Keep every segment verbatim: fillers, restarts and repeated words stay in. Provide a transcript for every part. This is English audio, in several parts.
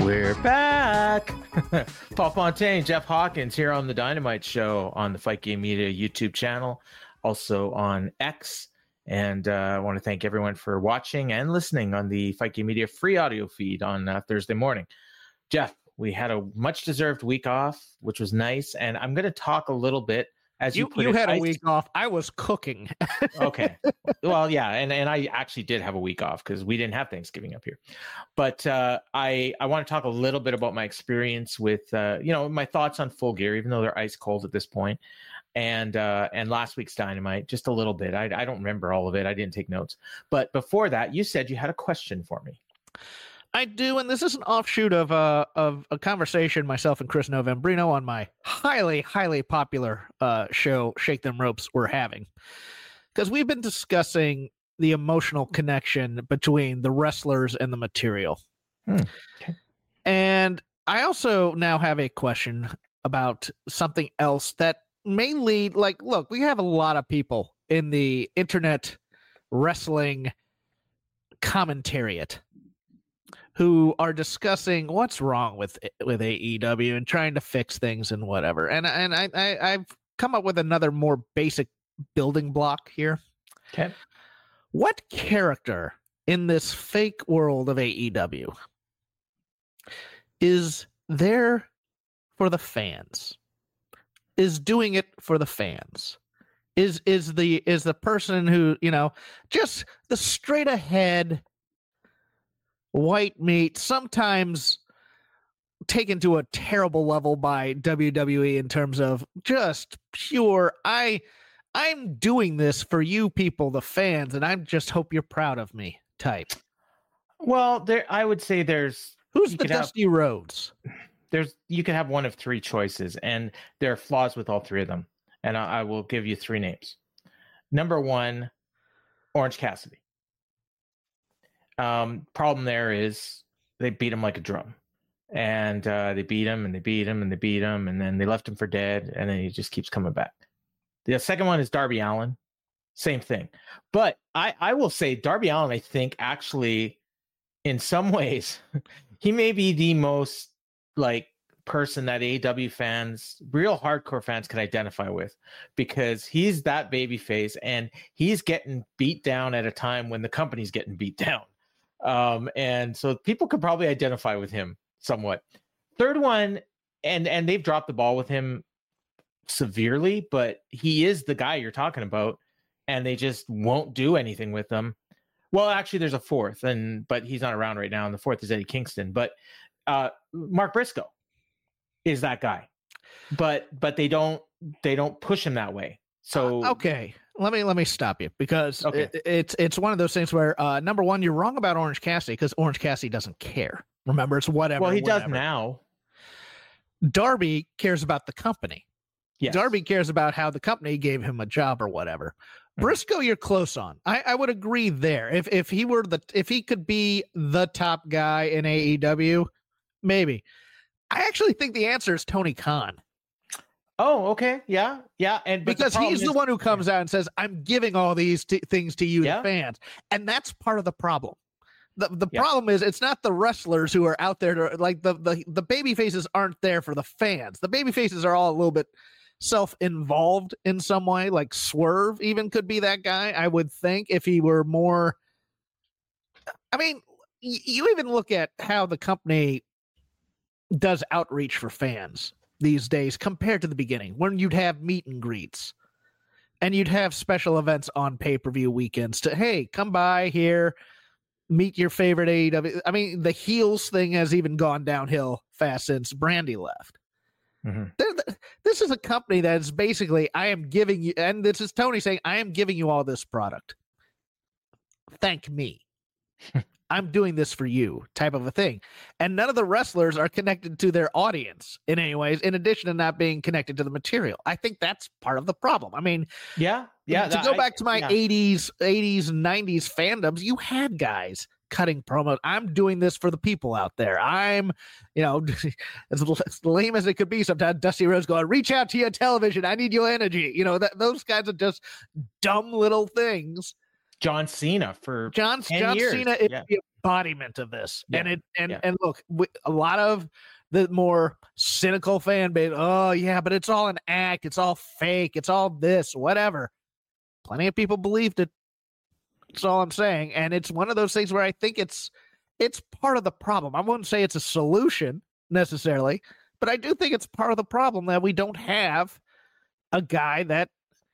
We're back. Paul Fontaine, Jeff Hawkins here on the Dynamite Show on the Fight Game Media YouTube channel, also on X. And uh, I want to thank everyone for watching and listening on the Fight Game Media free audio feed on uh, Thursday morning. Jeff, we had a much-deserved week off, which was nice. And I'm going to talk a little bit. As you, you, put you it, had a I, week off. I was cooking. Okay. Well, yeah. And, and I actually did have a week off because we didn't have Thanksgiving up here. But uh, I, I want to talk a little bit about my experience with, uh, you know, my thoughts on Full Gear, even though they're ice cold at this point. And uh, and last week's Dynamite, just a little bit. I, I don't remember all of it. I didn't take notes. But before that, you said you had a question for me. I do, and this is an offshoot of uh, of a conversation myself and Chris Novembrino on my highly, highly popular uh, show, Shake Them Ropes, we're having. Because we've been discussing the emotional connection between the wrestlers and the material. Hmm. Okay. And I also now have a question about something else that may lead, like, look, we have a lot of people in the internet wrestling commentariat who are discussing what's wrong with with A E W and trying to fix things and whatever. And and I, I I've come up with another more basic building block here. Okay. What character in this fake world of A E W is there for the fans? Is doing it for the fans? Is is the is the person who, you know, just the straight ahead white meat, sometimes taken to a terrible level by W W E in terms of just pure, I, I'm doing this for you people, the fans, and I just hope you're proud of me type. Well, there, I would say there's who's the Dusty have, Rhodes? There's you can have one of three choices, and there are flaws with all three of them. And I, I will give you three names. Number one, Orange Cassidy. Um, problem there is they beat him like a drum, and uh, they beat him and they beat him and they beat him, and then they left him for dead, and then he just keeps coming back. The second one is Darby Allin, same thing. But I, I will say Darby Allin, I think actually, in some ways, he may be the most like person that A E W fans, real hardcore fans, can identify with, because he's that baby face and he's getting beat down at a time when the company's getting beat down. Um, and so people could probably identify with him somewhat. Third one, and and they've dropped the ball with him severely, but he is the guy you're talking about, and they just won't do anything with him. Well, actually, there's a fourth, and but he's not around right now, and the fourth is Eddie Kingston. But uh, Mark Briscoe is that guy, but but they don't they don't push him that way. So uh, okay. Let me let me stop you because okay. it, it's it's one of those things where uh, number one, you're wrong about Orange Cassidy because Orange Cassidy doesn't care. Remember, it's whatever. Well, he whatever. does now. Darby cares about the company. Yes. Darby cares about how the company gave him a job or whatever. Mm-hmm. Briscoe, you're close on. I, I would agree there. If if he were the if he could be the top guy in A E W, maybe. I actually think the answer is Tony Khan. Oh, okay. Yeah. Yeah. And because the he's is, the one who comes out and says, I'm giving all these t- things to you, yeah. the fans. And that's part of the problem. The the yeah. problem is it's not the wrestlers who are out there to like the, the, the baby faces aren't there for the fans. The baby faces are all a little bit self-involved in some way. Like Swerve even could be that guy. I would think if he were more, I mean, y- you even look at how the company does outreach for fans these days compared to the beginning when you'd have meet and greets and you'd have special events on pay-per-view weekends to, hey, come by here, meet your favorite A E W. I mean, the heels thing has even gone downhill fast since Brandy left. Mm-hmm. This is a company that is basically, I am giving you, and this is Tony saying, I am giving you all this product. Thank me. I'm doing this for you type of a thing. And none of the wrestlers are connected to their audience in any ways, in addition to not being connected to the material. I think that's part of the problem. I mean, yeah, yeah. To that, go I, back to my yeah. eighties, eighties, nineties fandoms, you had guys cutting promos. I'm doing this for the people out there. I'm, you know, as, as lame as it could be sometimes, Dusty Rhodes going, reach out to your television. I need your energy. You know, that those kinds of just dumb little things. John Cena for John, ten John years. Cena is yeah. the embodiment of this. Yeah. And it and yeah. and look, we, a lot of the more cynical fan base, oh yeah, but it's all an act, it's all fake, it's all this, whatever. Plenty of people believed it. That's all I'm saying. And it's one of those things where I think it's it's part of the problem. I wouldn't say it's a solution necessarily, but I do think it's part of the problem that we don't have a guy that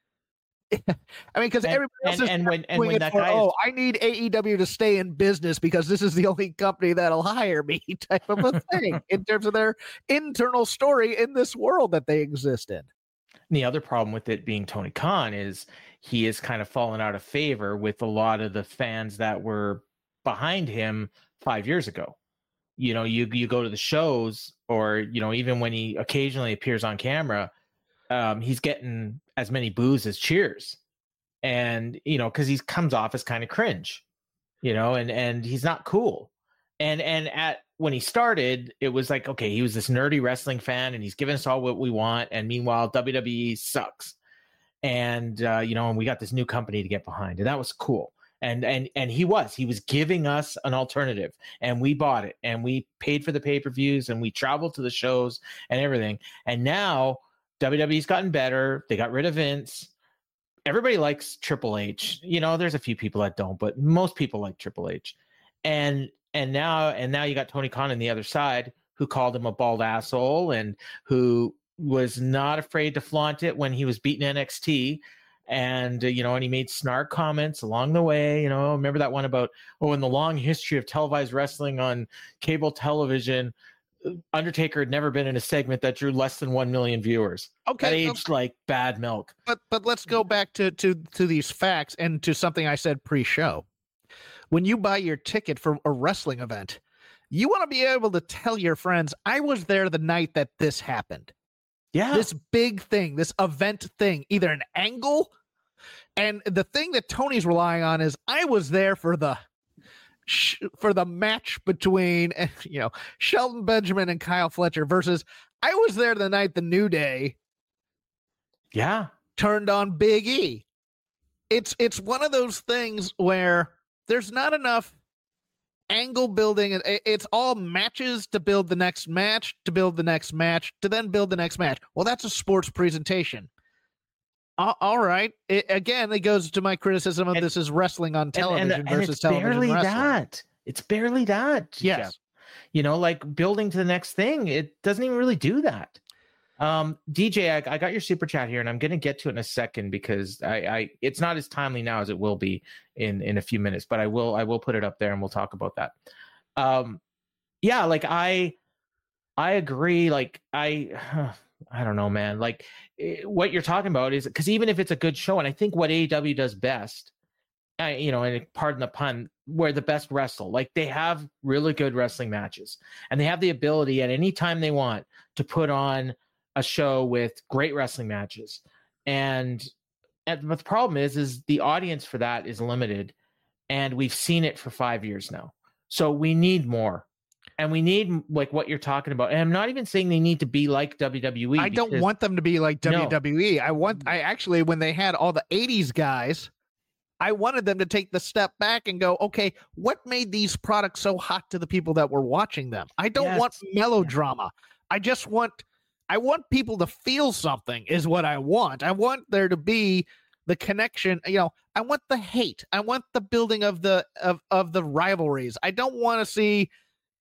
I mean, because everybody else and, is and when, and when that for, guy oh, is... I need A E W to stay in business because this is the only company that'll hire me type of a thing in terms of their internal story in this world that they exist in. And the other problem with it being Tony Khan is he is kind of fallen out of favor with a lot of the fans that were behind him five years ago. You know, you you go to the shows, or, you know, even when he occasionally appears on camera, um, he's getting as many boos as cheers. And, you know, because he comes off as kind of cringe, you know, and and he's not cool. And and at when he started, it was like, okay, he was this nerdy wrestling fan and he's giving us all what we want. And meanwhile, W W E sucks. And, uh, you know, and we got this new company to get behind. And that was cool. And and and he was, he was giving us an alternative, and we bought it, and we paid for the pay-per-views, and we traveled to the shows and everything. And now W W E's gotten better. They got rid of Vince. Everybody likes Triple H. You know, there's a few people that don't, but most people like Triple H. And and now and now you got Tony Khan on the other side, who called him a bald asshole and who was not afraid to flaunt it when he was beating N X T. And, uh, you know, and he made snark comments along the way. You know, remember that one about, oh, in the long history of televised wrestling on cable television, Undertaker had never been in a segment that drew less than one million viewers. Okay. That aged okay. like bad milk. But but let's go back to, to, to these facts and to something I said pre-show. When you buy your ticket for a wrestling event, you want to be able to tell your friends, I was there the night that this happened. Yeah. This big thing, this event thing, either an angle. And the thing that Tony's relying on is, I was there for the for the match between, you know, Shelton Benjamin and Kyle Fletcher versus I was there the night the New Day yeah turned on Big E. It's it's one of those things where there's not enough angle building. It's all matches to build the next match, to build the next match, to then build the next match. Well, that's a sports presentation. Uh, all right. It, again, it goes to my criticism of and, this is wrestling on television and, and, versus and it's television barely wrestling. That. It's barely that. Yes. Jeff. You know, like building to the next thing. It doesn't even really do that. Um, D J, I, I got your super chat here, and I'm going to get to it in a second because I, I, it's not as timely now as it will be in, in a few minutes, but I will, I will put it up there and we'll talk about that. Um, yeah, like I, I agree. Like I, I don't know, man. Like what you're talking about is because even if it's a good show, and I think what A E W does best, I, you know, and pardon the pun, where the best wrestle, like they have really good wrestling matches, and they have the ability at any time they want to put on a show with great wrestling matches. And, and but the problem is, is the audience for that is limited, and we've seen it for five years now. So we need more. And we need like what you're talking about. And I'm not even saying they need to be like W W E. I don't want them to be like W W E. No. I want, I actually, when they had all the eighties guys, I wanted them to take the step back and go, okay, what made these products so hot to the people that were watching them? I don't yes. want melodrama. I just want, I want people to feel something is what I want. I want there to be the connection. You know, I want the hate. I want the building of the, of, of the rivalries. I don't want to see,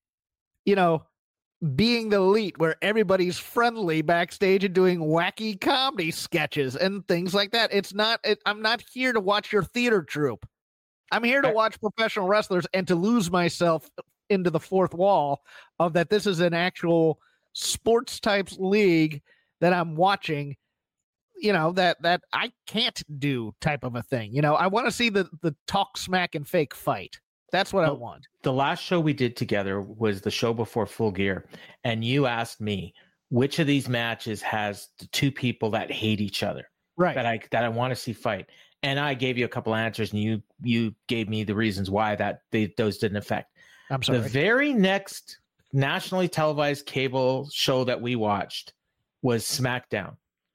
you know, being the elite where everybody's friendly backstage and doing wacky comedy sketches and things like that. It's not, it, I'm not here to watch your theater troupe. I'm here to watch professional wrestlers and to lose myself into the fourth wall of that. This is an actual sports types league that I'm watching, you know, that, that I can't do type of a thing. You know, I want to see the, the talk smack and fake fight. That's what the, I want. The last show we did together was the show before Full Gear. And you asked me which of these matches has the two people that hate each other, right? That I, that I want to see fight. And I gave you a couple answers, and you, you gave me the reasons why that they, those didn't affect. I'm sorry. The very next nationally televised cable show that we watched was SmackDown.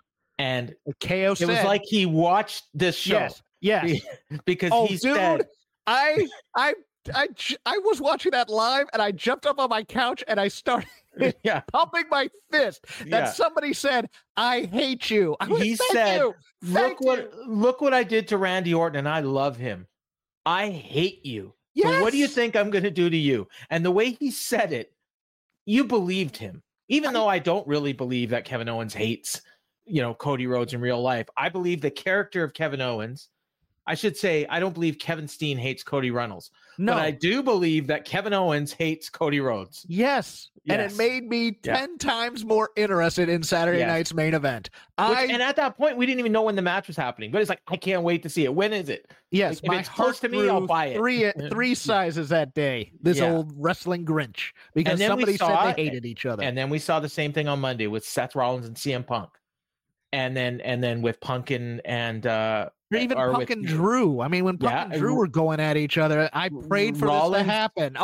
And K O it was like he watched this show. Yes. Yes. Because oh, he dude, said, I I I, I was watching that live, and I jumped up on my couch, and I started yeah. pumping my fist that yeah. somebody said, "I hate you." I was, he Thank said, you. "Look what you. look what I did to Randy Orton, and I love him. I hate you. Yes. So what do you think I'm going to do to you?" And the way he said it, you believed him, even I, though I don't really believe that Kevin Owens hates, you know, Cody Rhodes in real life. I believe the character of Kevin Owens. I should say, I don't believe Kevin Steen hates Cody Runnels. No. But I do believe that Kevin Owens hates Cody Rhodes. Yes. yes. And it made me ten yeah. times more interested in Saturday yes. night's main event. Which, I And at that point, we didn't even know when the match was happening. But it's like, I can't wait to see it. When is it? Yes. Like, if it's close to me, I'll buy it. Three, three sizes that day, this yeah. old wrestling Grinch. Because somebody said they hated each other. And then we saw the same thing on Monday with Seth Rollins and C M Punk. And then and then with Punk and... and uh, Or even Punk with, and Drew. I mean, when Punk yeah, and Drew were going at each other, I prayed for Rollins. this to happen.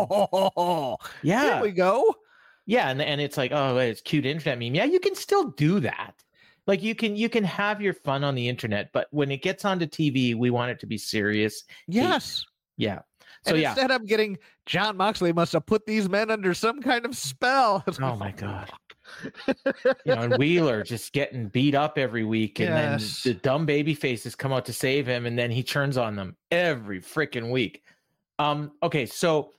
Oh, yeah. There we go. Yeah, and, and it's like, oh, it's cute internet meme. Yeah, you can still do that. Like you can you can have your fun on the internet, but when it gets onto T V, we want it to be serious. Yes. Yeah. So and yeah. Instead of getting Jon Moxley must have put these men under some kind of spell. Oh my God. You know, and Wheeler just getting beat up every week, and yes. then the dumb baby faces come out to save him, and then he turns on them every freaking week. Um, okay, so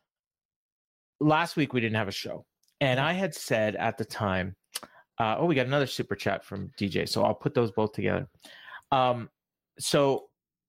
last week we didn't have a show, and I had said at the time, uh, oh, we got another super chat from D J, so I'll put those both together. Um, so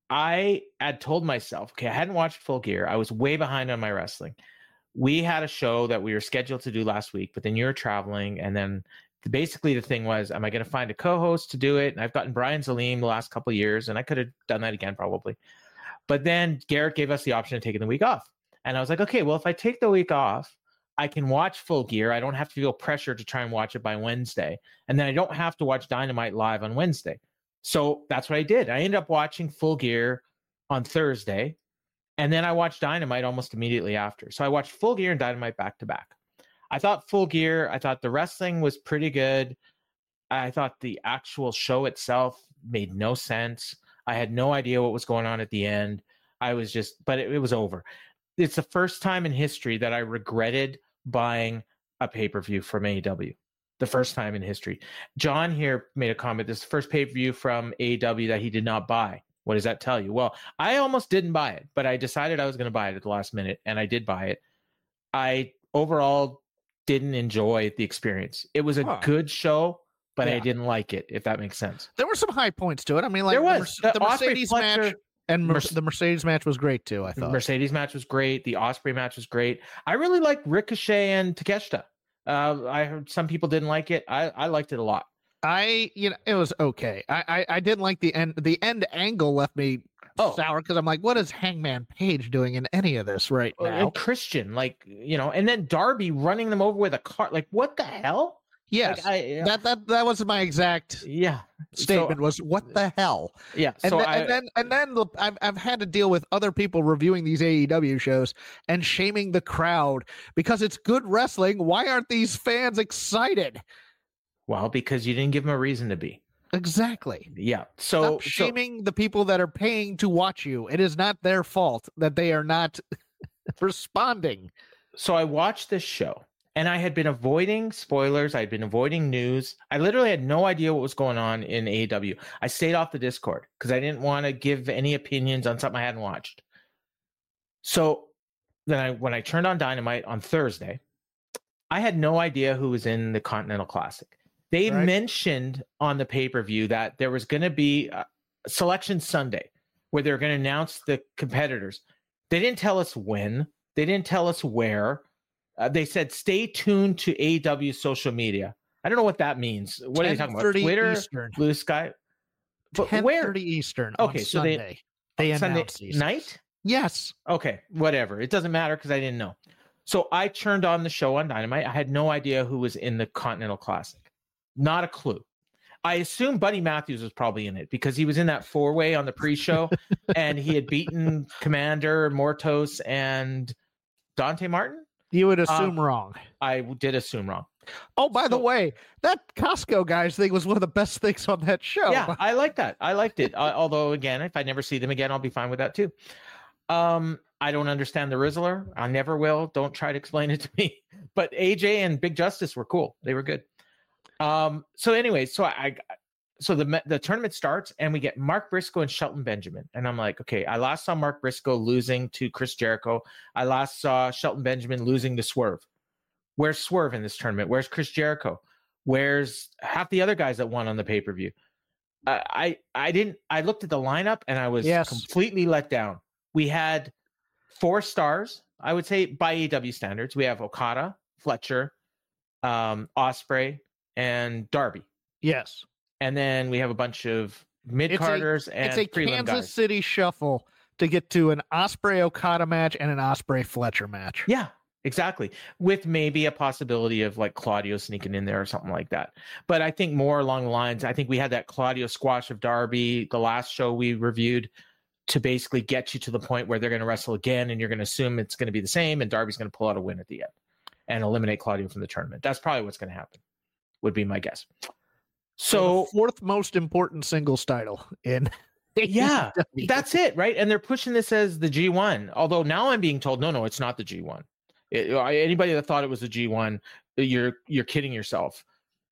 I had told myself, okay, I hadn't watched Full Gear. I was way behind on my wrestling. We had a show that we were scheduled to do last week, but then you were traveling. And then basically the thing was, am I going to find a co-host to do it? And I've gotten Brian Zaleem the last couple of years, and I could have done that again probably. But then Garrett gave us the option of taking the week off. And I was like, okay, well, if I take the week off, I can watch Full Gear. I don't have to feel pressure to try and watch it by Wednesday. And then I don't have to watch Dynamite live on Wednesday. So that's what I did. I ended up watching Full Gear on Thursday. And then I watched Dynamite almost immediately after. So I watched Full Gear and Dynamite back to back. I thought Full Gear, I thought the wrestling was pretty good. I thought the actual show itself made no sense. I had no idea what was going on at the end. I was just, but it, it was over. It's the first time in history that I regretted buying a pay-per-view from A E W. The first time in history. John here made a comment. This is the first pay-per-view from A E W that he did not buy. What does that tell you? Well, I almost didn't buy it, but I decided I was going to buy it at the last minute, and I did buy it. I overall didn't enjoy the experience. It was a huh. good show, but yeah. I didn't like it, if that makes sense. There were some high points to it. I mean, like there was. the, the, the Mercedes match, and Mer- the Mercedes match was great too, I thought. The Mercedes match was great. The Ospreay match was great. I really liked Ricochet and Takeshita. Uh, I heard some people didn't like it. I, I liked it a lot. I, you know, it was okay. I, I, I didn't like the end. The end angle left me oh. sour because I'm like, what is Hangman Page doing in any of this right now? And Christian, like, you know, and then Darby running them over with a cart. Like, what the hell? Yes, like, I, uh, that that that was my exact yeah statement. So, was what the hell? Yeah. And, so then, I, and then and then look, I've I've had to deal with other people reviewing these A E W shows and shaming the crowd because it's good wrestling. Why aren't these fans excited? Well, because you didn't give them a reason to be. Exactly. Yeah. So Stop shaming so, the people that are paying to watch you. It is not their fault that they are not responding. So I watched this show, and I had been avoiding spoilers. I'd been avoiding news. I literally had no idea what was going on in A E W. I stayed off the Discord because I didn't want to give any opinions on something I hadn't watched. So then I, when I turned on Dynamite on Thursday, I had no idea who was in the Continental Classic. They right. mentioned on the pay-per-view that there was going to be a Selection Sunday where they're going to announce the competitors. They didn't tell us when. They didn't tell us where. Uh, they said, stay tuned to A E W social media. I don't know what that means. What are they talking about? Twitter, Eastern. Blue Sky? But ten thirty Eastern okay, on so Sunday. They, they Sunday announced these. Night? Yes. Okay, whatever. It doesn't matter because I didn't know. So I turned on the show on Dynamite. I had no idea who was in the Continental Classic. Not a clue. I assume Buddy Matthews was probably in it because he was in that four-way on the pre-show and he had beaten Commander, Mortos, and Dante Martin. You would assume um, wrong. I did assume wrong. Oh, by so, the way, that Costco guys thing was one of the best things on that show. Yeah, I like that. I liked it. uh, although, again, if I never see them again, I'll be fine with that too. Um, I don't understand the Rizzler. I never will. Don't try to explain it to me. But A J and Big Justice were cool. They were good. Um, so anyway, so I, so the the tournament starts and we get Mark Briscoe and Shelton Benjamin. And I'm like, okay, I last saw Mark Briscoe losing to Chris Jericho. I last saw Shelton Benjamin losing to Swerve. Where's Swerve in this tournament? Where's Chris Jericho? Where's half the other guys that won on the pay-per-view? Uh, I, I didn't, I looked at the lineup and I was yes. completely let down. We had four stars, I would say, by A E W standards. We have Okada, Fletcher, um, Ospreay, and Darby. Yes. And then we have a bunch of mid-carders and It's a prelim Kansas guys. City shuffle to get to an Ospreay-Okada match and an Ospreay-Fletcher match. Yeah, exactly. With maybe a possibility of like Claudio sneaking in there or something like that. But I think more along the lines, I think we had that Claudio squash of Darby, the last show we reviewed, to basically get you to the point where they're going to wrestle again and you're going to assume it's going to be the same and Darby's going to pull out a win at the end and eliminate Claudio from the tournament. That's probably what's going to happen, would be my guess. So, the fourth most important singles title in yeah, that's it, right? And they're pushing this as the G one. Although now I'm being told, no, no, it's not the G one. It, anybody that thought it was the G one, you're you're kidding yourself.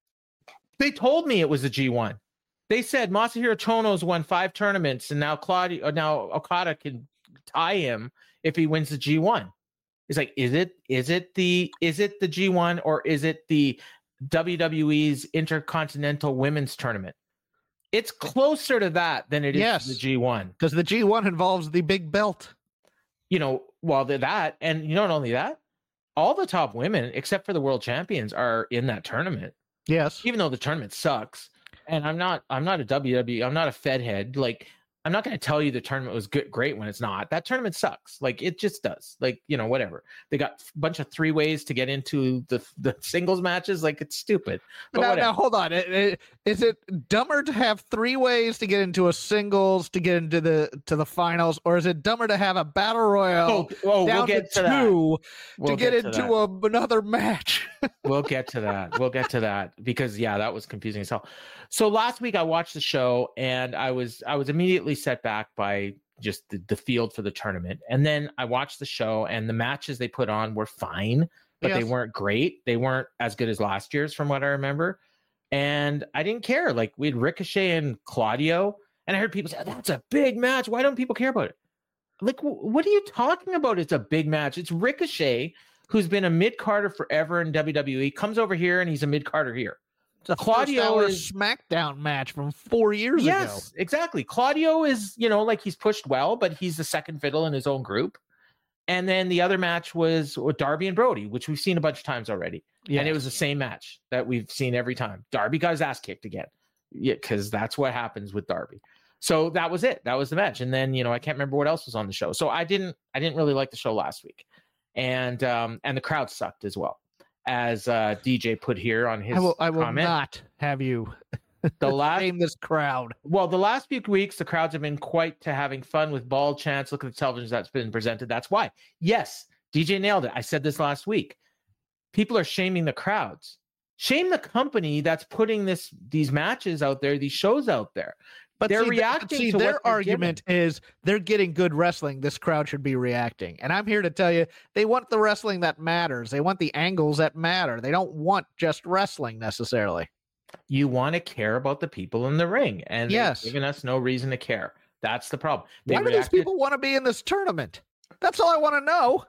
They told me it was the G one. They said Masahiro Chono's won five tournaments, and now Claudio, now Okada can tie him if he wins the G one. It's like, is it is it the is it the G one or is it the W W E's Intercontinental Women's Tournament? It's closer to that than it is yes, the G one, because the G one involves the big belt. You know, well, that, and you know, not only that, all the top women except for the world champions are in that tournament. Yes, even though the tournament sucks. And I'm not, I'm not a W W E, I'm not a Fed head. Like, I'm not going to tell you the tournament was good, great when it's not. That tournament sucks. Like, it just does. Like, you know, whatever. They got a bunch of three ways to get into the the singles matches. Like, it's stupid. But now, now, hold on. It, it, is it dumber to have three ways to get into a singles to get into the to the finals, or is it dumber to have a battle royal oh, oh, down we'll get to, to two we'll to get, get into to a, another match? We'll get to that. We'll get to that because yeah, that was confusing as hell. So last week I watched the show and I was I was immediately set back by just the, the field for the tournament. And then I watched the show and the matches they put on were fine, but yes. they weren't great. They weren't as good as last year's from what I remember. And I didn't care. Like we had Ricochet and Claudio, and I heard people say, that's a big match. Why don't people care about it? Like, what are you talking about? It's a big match. It's Ricochet, who's been a mid-carder forever in W W E, comes over here and he's a mid-carder here. It's a Claudio is SmackDown match from four years yes, ago. Yes, exactly. Claudio is, you know, like he's pushed well, but he's the second fiddle in his own group. And then the other match was with Darby and Brody, which we've seen a bunch of times already. Yes. And it was the same match that we've seen every time. Darby got his ass kicked again. Yeah, because that's what happens with Darby. So that was it. That was the match. And then, you know, I can't remember what else was on the show. So I didn't I didn't really like the show last week. And um, and the crowd sucked as well. As uh, D J put here on his I will, I will comment. not have you the last name this crowd. Well, the last few weeks, the crowds have been quite to having fun with ball chants. Look at the television that's been presented. That's why. Yes, D J nailed it. I said this last week. People are shaming the crowds. Shame the company that's putting this these matches out there, these shows out there. But they're see, reacting see, to their what they're argument given. is they're getting good wrestling. This crowd should be reacting. And I'm here to tell you, they want the wrestling that matters. They want the angles that matter. They don't want just wrestling necessarily. You want to care about the people in the ring. And yes. they've given us no reason to care. That's the problem. They why do reacted... these people want to be in this tournament? That's all I want to know.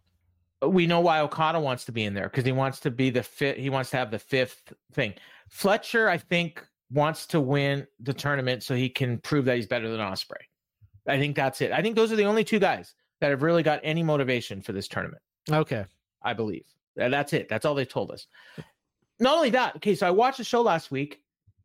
We know why Okada wants to be in there because he wants to be the fifth. He wants to have the fifth thing. Fletcher, I think, wants to win the tournament so he can prove that he's better than Ospreay. I think that's it. I think those are the only two guys that have really got any motivation for this tournament. Okay. I believe. And that's it. That's all they told us. Not only that, okay, so I watched the show last week.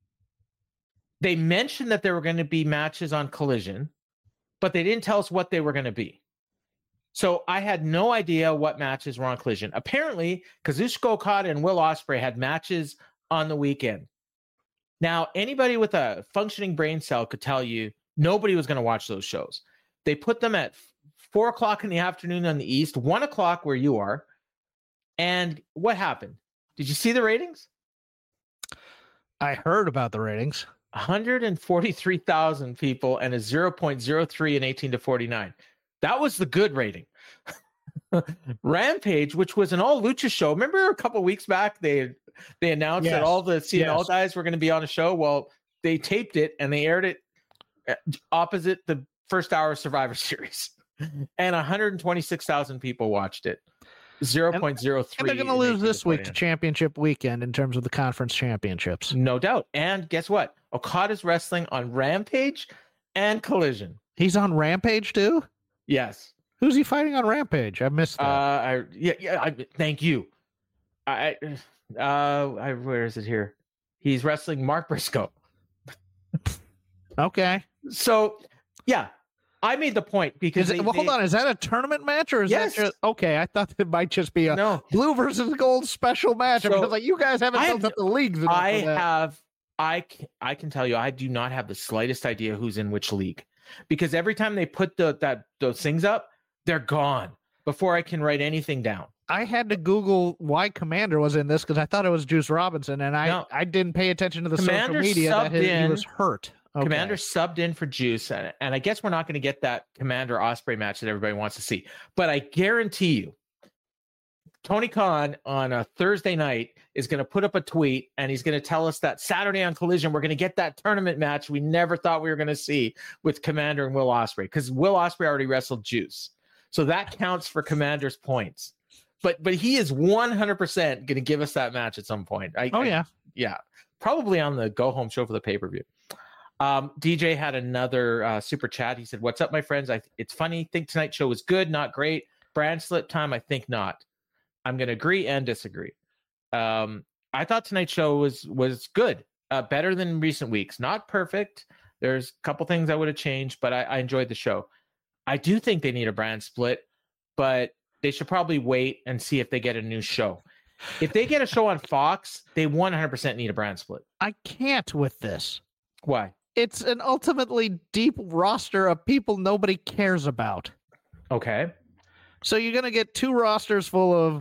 They mentioned that there were going to be matches on Collision, but they didn't tell us what they were going to be. So I had no idea what matches were on Collision. Apparently, Kazuchika Okada and Will Ospreay had matches on the weekend. Now, anybody with a functioning brain cell could tell you nobody was going to watch those shows. They put them at four o'clock in the afternoon on the East, one o'clock where you are. And what happened? Did you see the ratings? I heard about the ratings. one hundred forty-three thousand people and a zero point zero three in eighteen to forty-nine. That was the good rating. Rampage, which was an all lucha show. Remember a couple weeks back they they announced yes. that all the C N L yes. guys were going to be on a show. Well, they taped it and they aired it opposite the first hour of Survivor Series, and one hundred twenty-six thousand people watched it. zero point zero three. And they're going to lose this week to championship weekend in terms of the conference championships. No doubt. And guess what? Okada's wrestling on Rampage and Collision. He's on Rampage too? Yes. Who's he fighting on Rampage? I missed that. Uh, I, yeah, yeah. I, thank you. I, uh, I, where is it here? He's wrestling Mark Briscoe. Okay. So, yeah, I made the point because. It, they, well, they, hold on. Is that a tournament match or is yes. that just, okay? I thought it might just be a no. blue versus gold special match. So, I was like, you guys haven't built up the leagues. I have. I I can tell you, I do not have the slightest idea who's in which league, because every time they put the that those things up, they're gone before I can write anything down. I had to Google why Commander was in this because I thought it was Juice Robinson, and I, no. I didn't pay attention to the Commander social media that his, in, he was hurt. Okay. Commander subbed in for Juice, and, and I guess we're not going to get that Commander Osprey match that everybody wants to see. But I guarantee you, Tony Khan on a Thursday night is going to put up a tweet, and he's going to tell us that Saturday on Collision, we're going to get that tournament match we never thought we were going to see with Commander and Will Ospreay, because Will Ospreay already wrestled Juice. So that counts for Commander's points. But but he is one hundred percent going to give us that match at some point. I, oh, yeah. I, yeah. Probably on the go-home show for the pay-per-view. Um, D J had another uh, super chat. He said, what's up, my friends? I It's funny. Think tonight's show was good, not great. Brand slip time, I think not. I'm going to agree and disagree. Um, I thought tonight's show was was good. Uh, better than recent weeks. Not perfect. There's a couple things I would have changed, but I, I enjoyed the show. I do think they need a brand split, but they should probably wait and see if they get a new show. If they get a show on Fox, they one hundred percent need a brand split. I can't with this. Why? It's an ultimately deep roster of people nobody cares about. Okay. So you're going to get two rosters full of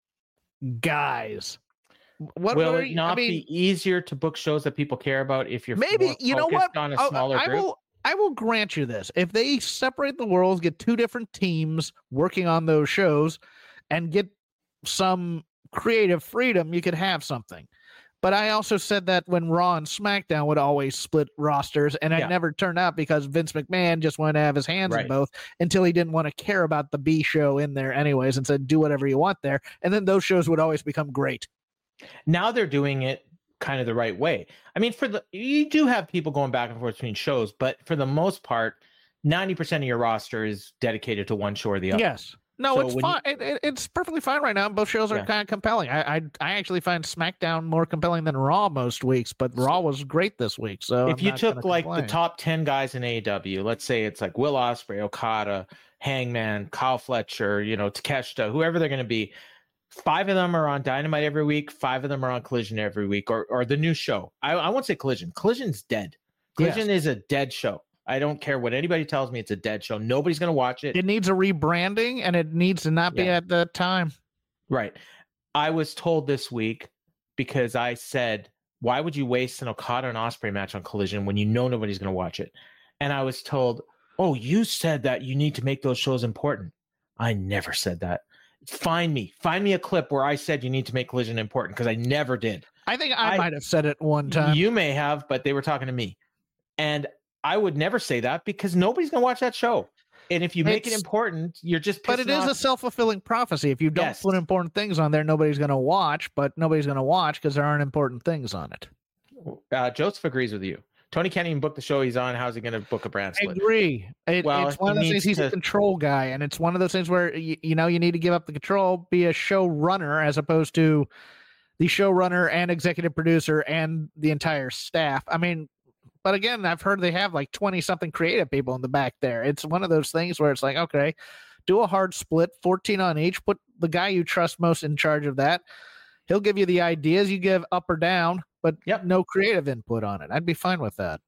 guys. What will are it you, not I mean, be easier to book shows that people care about if you're maybe you know what on a smaller I, I group? will I will grant you this. If they separate the worlds, get two different teams working on those shows, and get some creative freedom, you could have something. But I also said that when Raw and SmackDown would always split rosters, and it yeah. never turned out because Vince McMahon just wanted to have his hands right. in both until he didn't want to care about the B show in there anyways and said, do whatever you want there. And then those shows would always become great. Now they're doing it kind of the right way. I mean, for the you do have people going back and forth between shows, but for the most part, ninety percent of your roster is dedicated to one show or the other. Yes. No, so it's fine. You, it, it, it's perfectly fine right now. Both shows are yeah. kind of compelling. I, I I actually find SmackDown more compelling than Raw most weeks, but Raw was great this week. So if I'm you took like complain. the top ten guys in A E W, let's say it's like Will Ospreay, Okada, Hangman, Kyle Fletcher, you know, Takeshita, whoever they're going to be, five of them are on Dynamite every week. Five of them are on Collision every week, or or the new show. I, I won't say Collision. Collision's dead. Collision yes. is a dead show. I don't care what anybody tells me. It's a dead show. Nobody's going to watch it. It needs a rebranding, and it needs to not be yeah. at that time. Right. I was told this week because I said, why would you waste an Okada and Ospreay match on Collision when you know nobody's going to watch it? And I was told, oh, you said that you need to make those shows important. I never said that. Find me. Find me a clip where I said you need to make Collision important, because I never did. I think I, I might have said it one time. You may have, but they were talking to me. And I would never say that because nobody's going to watch that show. And if you make it's, it important, you're just But it is off. a self-fulfilling prophecy. If you don't yes. put important things on there, nobody's going to watch, but nobody's going to watch because there aren't important things on it. Uh, Joseph agrees with you. Tony can't even book the show he's on. How's he going to book a brand split? I agree. It, well, it's one of those things. He's to... a control guy, and it's one of those things where, you, you know, you need to give up the control, be a show runner as opposed to the showrunner and executive producer and the entire staff. I mean, but again, I've heard they have like twenty something creative people in the back there. It's one of those things where it's like, okay, do a hard split, fourteen on each, put the guy you trust most in charge of that. He'll give you the ideas, you give up or down, but yep. no creative input on it. I'd be fine with that.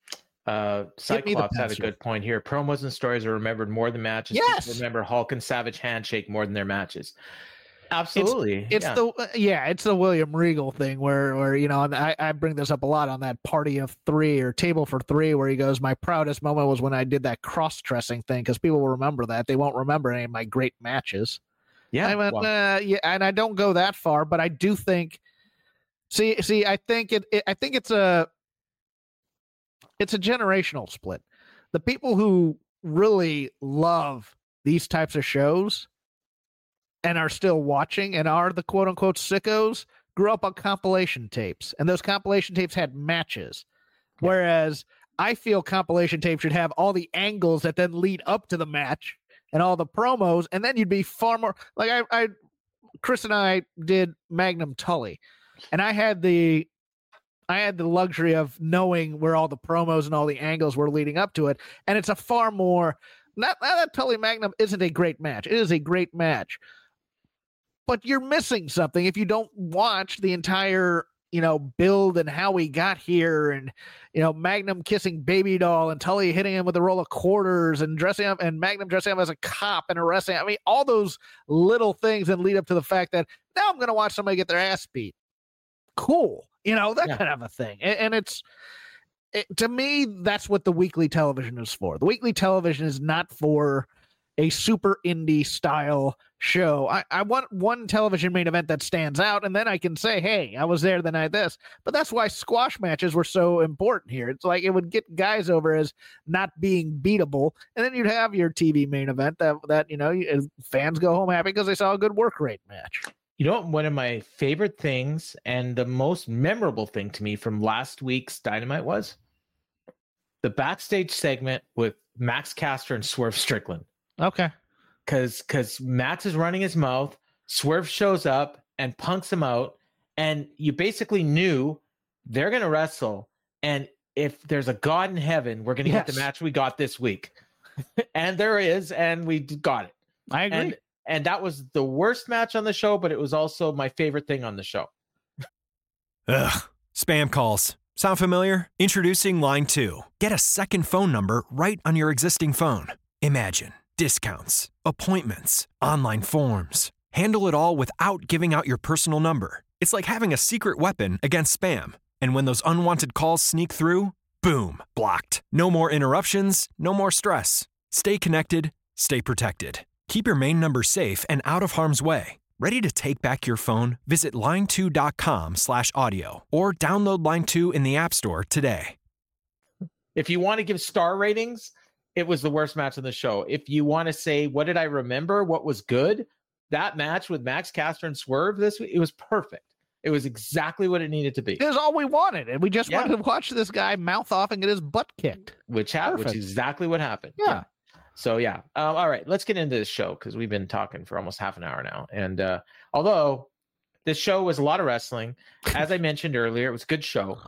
Uh, Cyclops had a good point here. Promos and stories are remembered more than matches. Yes. People remember Hulk and Savage handshake more than their matches. Absolutely. It's, it's yeah. the yeah, it's the William Regal thing where where you know, and I, I bring this up a lot on that Party of Three or Table for Three, where he goes, my proudest moment was when I did that cross-dressing thing, because people will remember that. They won't remember any of my great matches. Yeah. I went, well. uh, yeah, and I don't go that far, but I do think. See, see, I think it, it. I think it's a. It's a generational split. The people who really love these types of shows and are still watching and are the quote unquote sickos grew up on compilation tapes, and those compilation tapes had matches. Yeah. Whereas I feel compilation tapes should have all the angles that then lead up to the match and all the promos, and then you'd be far more like I, I Chris and I did Magnum Tully, and I had the I had the luxury of knowing where all the promos and all the angles were leading up to it, and it's a far more not, not that Tully Magnum isn't a great match. It is a great match, but you're missing something if you don't watch the entire, you know, build and how we got here, and, you know, Magnum kissing Baby Doll and Tully hitting him with a roll of quarters and dressing up, and Magnum dressing up as a cop and arresting. I mean, all those little things that lead up to the fact that now I'm going to watch somebody get their ass beat. Cool. You know, that yeah. kind of a thing. And, and it's, it, to me, that's what the weekly television is for. The weekly television is not for a super indie style show. I, I want one television main event that stands out, and then I can say, hey, I was there the night this. But that's why squash matches were so important here. It's like it would get guys over as not being beatable, and then you'd have your T V main event that, that you know, fans go home happy because they saw a good work rate match. You know, one of my favorite things and the most memorable thing to me from last week's Dynamite was the backstage segment with Max Caster and Swerve Strickland. Okay. Because because Max is running his mouth, Swerve shows up and punks him out, and you basically knew they're going to wrestle, and if there's a God in heaven, we're going to yes. get the match we got this week. And there is, and we got it. I agree. And, and that was the worst match on the show, but it was also my favorite thing on the show. Ugh, spam calls. Sound familiar? Introducing Line two. Get a second phone number right on your existing phone. Imagine discounts, appointments, online forms. Handle it all without giving out your personal number. It's like having a secret weapon against spam. And when those unwanted calls sneak through, boom, blocked. No more interruptions, no more stress. Stay connected, stay protected. Keep your main number safe and out of harm's way. Ready to take back your phone? Visit line two dot com slash audio or download Line two in the App Store today. If you want to give star ratings, it was the worst match on the show. If you want to say, what did I remember? What was good? That match with Max Caster and Swerve this week, it was perfect. It was exactly what it needed to be. It was all we wanted. And we just yeah. wanted to watch this guy mouth off and get his butt kicked. Which happened, which is exactly what happened. Yeah. yeah. So, yeah. Um, all right, let's get into this show because we've been talking for almost half an hour now. And uh, although this show was a lot of wrestling, as I mentioned earlier, it was a good show.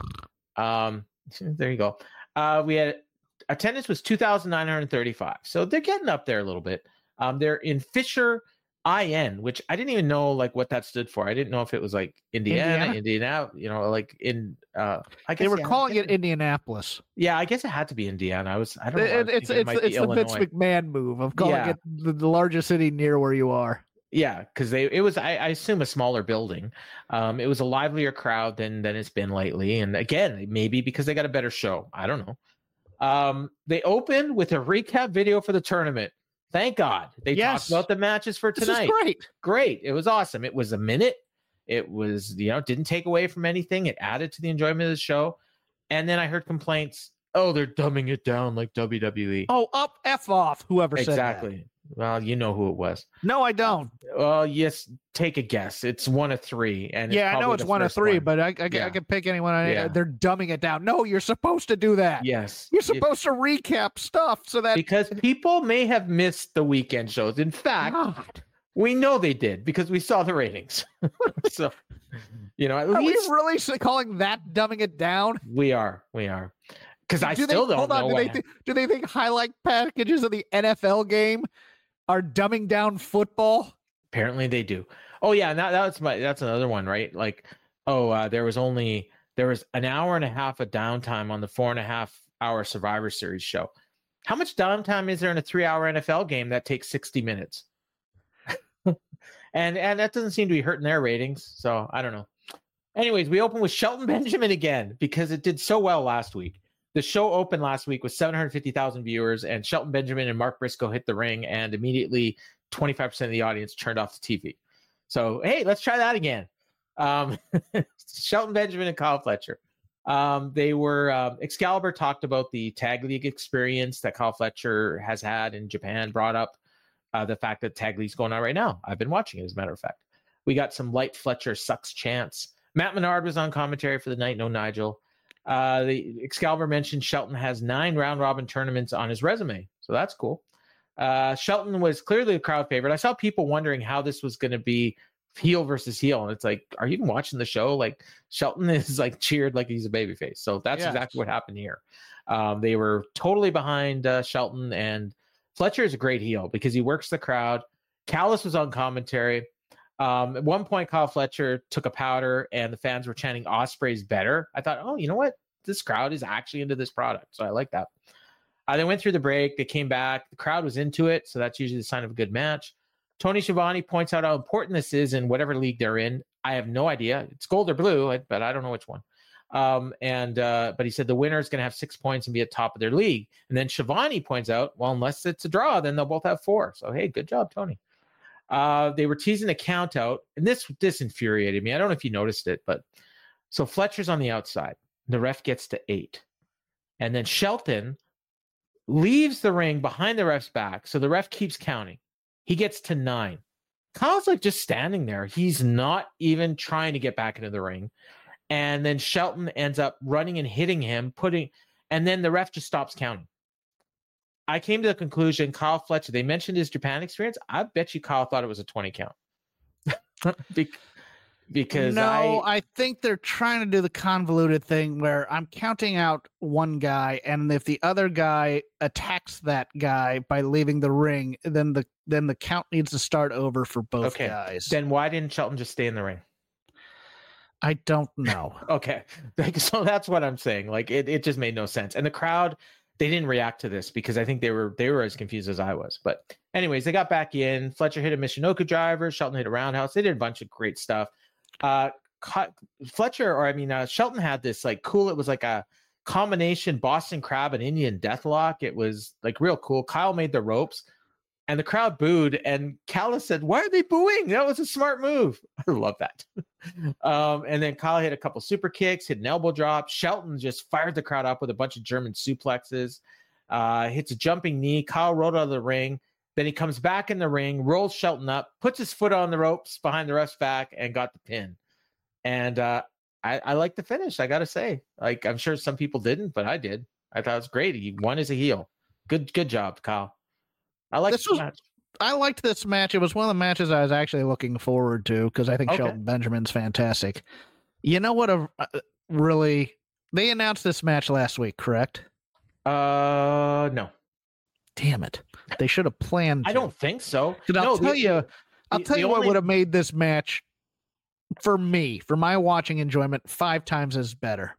Um, there you go. Uh, we had attendance was two thousand nine hundred thirty-five. So they're getting up there a little bit. Um, they're in Fisher I N, which I didn't even know like what that stood for. I didn't know if it was like Indiana, Indiana, Indiana you know, like in. Uh, I guess they were yeah, calling it Indianapolis. Yeah, I guess it had to be Indiana. I was. I don't know. It, it's it's it it's the Vince McMahon move of calling yeah. it the, the largest city near where you are. Yeah, because they it was I, I assume a smaller building. Um, it was a livelier crowd than than it's been lately, and again, maybe because they got a better show. I don't know. Um, they opened with a recap video for the tournament. Thank God. They yes. talked about the matches for tonight. This is great. Great. It was awesome. It was a minute. It was, you know, didn't take away from anything. It added to the enjoyment of the show. And then I heard complaints. Oh, they're dumbing it down like W W E. Oh, up F off, whoever said that. Exactly. Well, you know who it was. No, I don't. Well, yes, take a guess. It's one of three. And yeah, I know it's one of three, one. but I, I, yeah. I can pick anyone. Yeah. They're dumbing it down. No, you're supposed to do that. Yes. You're supposed it, to recap stuff so that. Because people may have missed the weekend shows. In fact, God. we know they did because we saw the ratings. So, you know, at are least. we really calling that dumbing it down? We are. We are. Because I do still they, don't hold know. On, do, they th- do they think highlight packages of the N F L game are dumbing down football? Apparently they do. Oh yeah, and that, that's my that's another one, right? Like, oh, uh, there was only there was an hour and a half of downtime on the four and a half hour Survivor Series show. How much downtime is there in a three hour N F L game that takes sixty minutes? and and that doesn't seem to be hurting their ratings. So I don't know. Anyways, we open with Shelton Benjamin again because it did so well last week. The show opened last week with seven hundred fifty thousand viewers, and Shelton Benjamin and Mark Briscoe hit the ring, and immediately twenty-five percent of the audience turned off the T V. So, hey, let's try that again. Um, Shelton Benjamin and Kyle Fletcher. Um, they were, um, Excalibur talked about the tag league experience that Kyle Fletcher has had in Japan, brought up uh, the fact that tag league's going on right now. I've been watching it, as a matter of fact. We got some light Fletcher sucks chants. Matt Menard was on commentary for the night, no Nigel. Uh, the Excalibur mentioned Shelton has nine round robin tournaments on his resume, so that's cool. Uh, Shelton was clearly a crowd favorite. I saw people wondering how this was going to be heel versus heel, and it's like, are you even watching the show? Like, Shelton is like cheered like he's a babyface, so that's yes. exactly what happened here. Um, they were totally behind uh, Shelton, and Fletcher is a great heel because he works the crowd. Callis was on commentary. Um, at one point, Kyle Fletcher took a powder and the fans were chanting Ospreay's better. I thought, oh, you know what? This crowd is actually into this product. So I like that. Uh, they went through the break. They came back. The crowd was into it. So that's usually the sign of a good match. Tony Schiavone points out how important this is in whatever league they're in. I have no idea. It's gold or blue, but I don't know which one. Um, and uh, But he said the winner is going to have six points and be at top of their league. And then Schiavone points out, well, unless it's a draw, then they'll both have four. So, hey, good job, Tony. Uh, they were teasing a count out, and this this infuriated me. I don't know if you noticed it, but so Fletcher's on the outside. The ref gets to eight. And then Shelton leaves the ring behind the ref's back, so the ref keeps counting. He gets to nine. Kyle's like just standing there. He's not even trying to get back into the ring. And then Shelton ends up running and hitting him, putting, and then the ref just stops counting. I came to the conclusion, Kyle Fletcher, they mentioned his Japan experience. I bet you Kyle thought it was a twenty count. Be- because no, I, I think they're trying to do the convoluted thing where I'm counting out one guy, and if the other guy attacks that guy by leaving the ring, then the then the count needs to start over for both okay. guys. Then why didn't Shelton just stay in the ring? I don't know. Okay. So that's what I'm saying. Like it, it just made no sense. And the crowd, they didn't react to this because I think they were they were as confused as I was. But anyways, they got back in. Fletcher hit a Michinoku driver. Shelton hit a roundhouse. They did a bunch of great stuff. Uh, Fletcher, or I mean, uh, Shelton had this like cool. It was like a combination Boston Crab and Indian Deathlock. It was like real cool. Kyle made the ropes, and the crowd booed. And Callis said, "Why are they booing? That was a smart move." I love that. um, and then Kyle hit a couple super kicks, hit an elbow drop. Shelton just fired the crowd up with a bunch of German suplexes. Uh, hits a jumping knee. Kyle rolled out of the ring. Then he comes back in the ring, rolls Shelton up, puts his foot on the ropes behind the ref's back, and got the pin. And uh, I, I like the finish, I got to say. Like, I'm sure some people didn't, but I did. I thought it was great. He won as a heel. Good good job, Kyle. I like this was, match. I liked this match. It was one of the matches I was actually looking forward to because I think okay. Shelton Benjamin's fantastic. You know what? A, uh, really, they announced this match last week, correct? Uh, no. Damn it! They should have planned. I don't think so. I'll no, tell the, you. I'll the, tell the you only... what would have made this match for me, for my watching enjoyment, five times as better.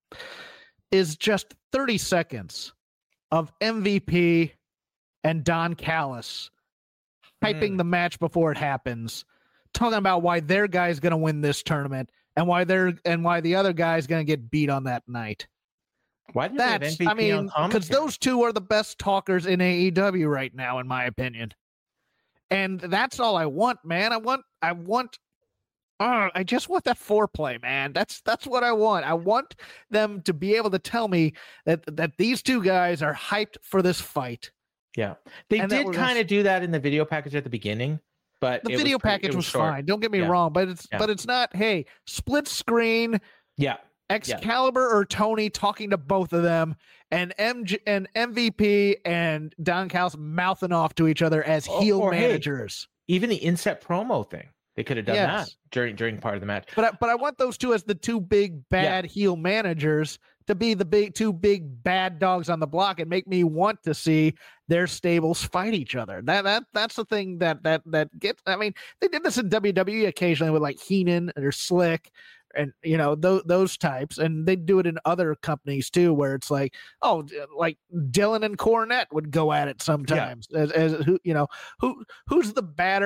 Is just thirty seconds of M V P and Don Callis hyping mm. the match before it happens, talking about why their guy's going to win this tournament and why they're and why the other guy's going to get beat on that night. Why did That's, M V P I mean, because those two are the best talkers in A E W right now, in my opinion. And that's all I want, man. I want, I want, uh, I just want that foreplay, man. That's that's what I want. I want them to be able to tell me that that these two guys are hyped for this fight. Yeah, they and did kind of do that in the video package at the beginning, but the video was pretty, package was, was fine. Don't get me yeah. wrong, but it's yeah. but it's not. Hey, split screen. Yeah. Excalibur yeah. or Tony talking to both of them, and M G and M V P and Don Callis mouthing off to each other as heel or, or managers. Hey, even the inset promo thing, they could have done yes. that during during part of the match. But I, but I want those two as the two big bad yeah. heel managers to be the big two big bad dogs on the block and make me want to see their stables fight each other. That that that's the thing that that that gets. I mean, they did this in W W E occasionally with like Heenan or Slick. And, you know, those those types, and they do it in other companies too, where it's like, oh, like Dylan and Cornette would go at it sometimes. Yeah. As, as who, you know, who who's the badder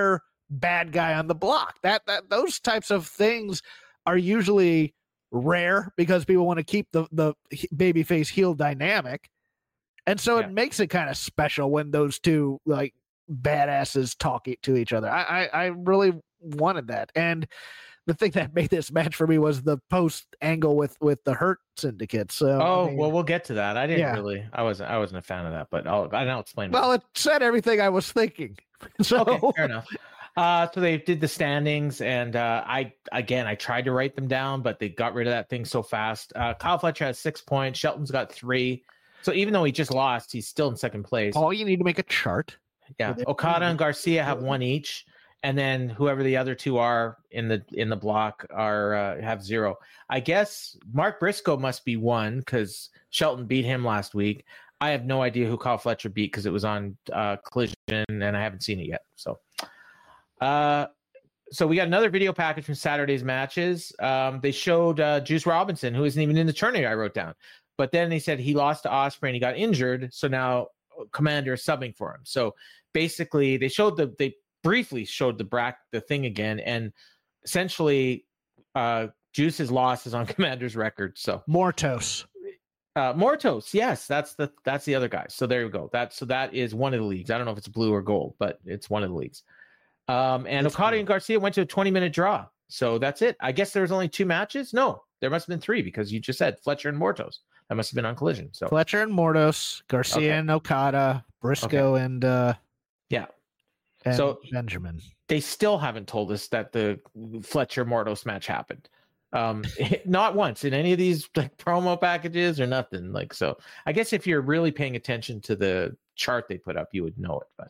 bad guy on the block. That that those types of things are usually rare because people want to keep the the babyface heel dynamic, and so yeah. it makes it kind of special when those two like badasses talk to each other. I, I I really wanted that, and the thing that made this match for me was the post angle with with the Hurt Syndicate. So oh I mean, well, we'll get to that. I didn't yeah. really. I wasn't. I wasn't a fan of that, but I'll I'll explain. Well, it said everything I was thinking. So okay, fair enough. Uh, so they did the standings, and uh, I again I tried to write them down, but they got rid of that thing so fast. Uh, Kyle Fletcher has six points. Shelton's got three. So even though he just lost, he's still in second place. All you need to make a chart. Yeah, Okada and Garcia have one each. And then whoever the other two are in the in the block are uh, have zero. I guess Mark Briscoe must be one because Shelton beat him last week. I have no idea who Kyle Fletcher beat because it was on uh, Collision and I haven't seen it yet. So, uh, so we got another video package from Saturday's matches. Um, they showed uh, Juice Robinson, who isn't even in the tournament. I wrote down, but then they said he lost to Ospreay and he got injured. So now Commander is subbing for him. So basically, they showed the they. briefly showed the brack the thing again, and essentially uh Juice's loss is on Commander's record. So Mortos. Uh Mortos, yes, that's the that's the other guy. So there you go. That so that is one of the leagues. I don't know if it's blue or gold, but it's one of the leagues. Um and that's Okada cool. and Garcia went to a twenty minute draw. So that's it. I guess there was only two matches. No, there must have been three because you just said Fletcher and Mortos. That must have been on Collision. So Fletcher and Mortos, Garcia okay. and Okada, Briscoe okay. and uh yeah. And so Benjamin, they still haven't told us that the Fletcher Mortos match happened. Um, not once in any of these like promo packages or nothing. Like, so I guess if you're really paying attention to the chart they put up, you would know it.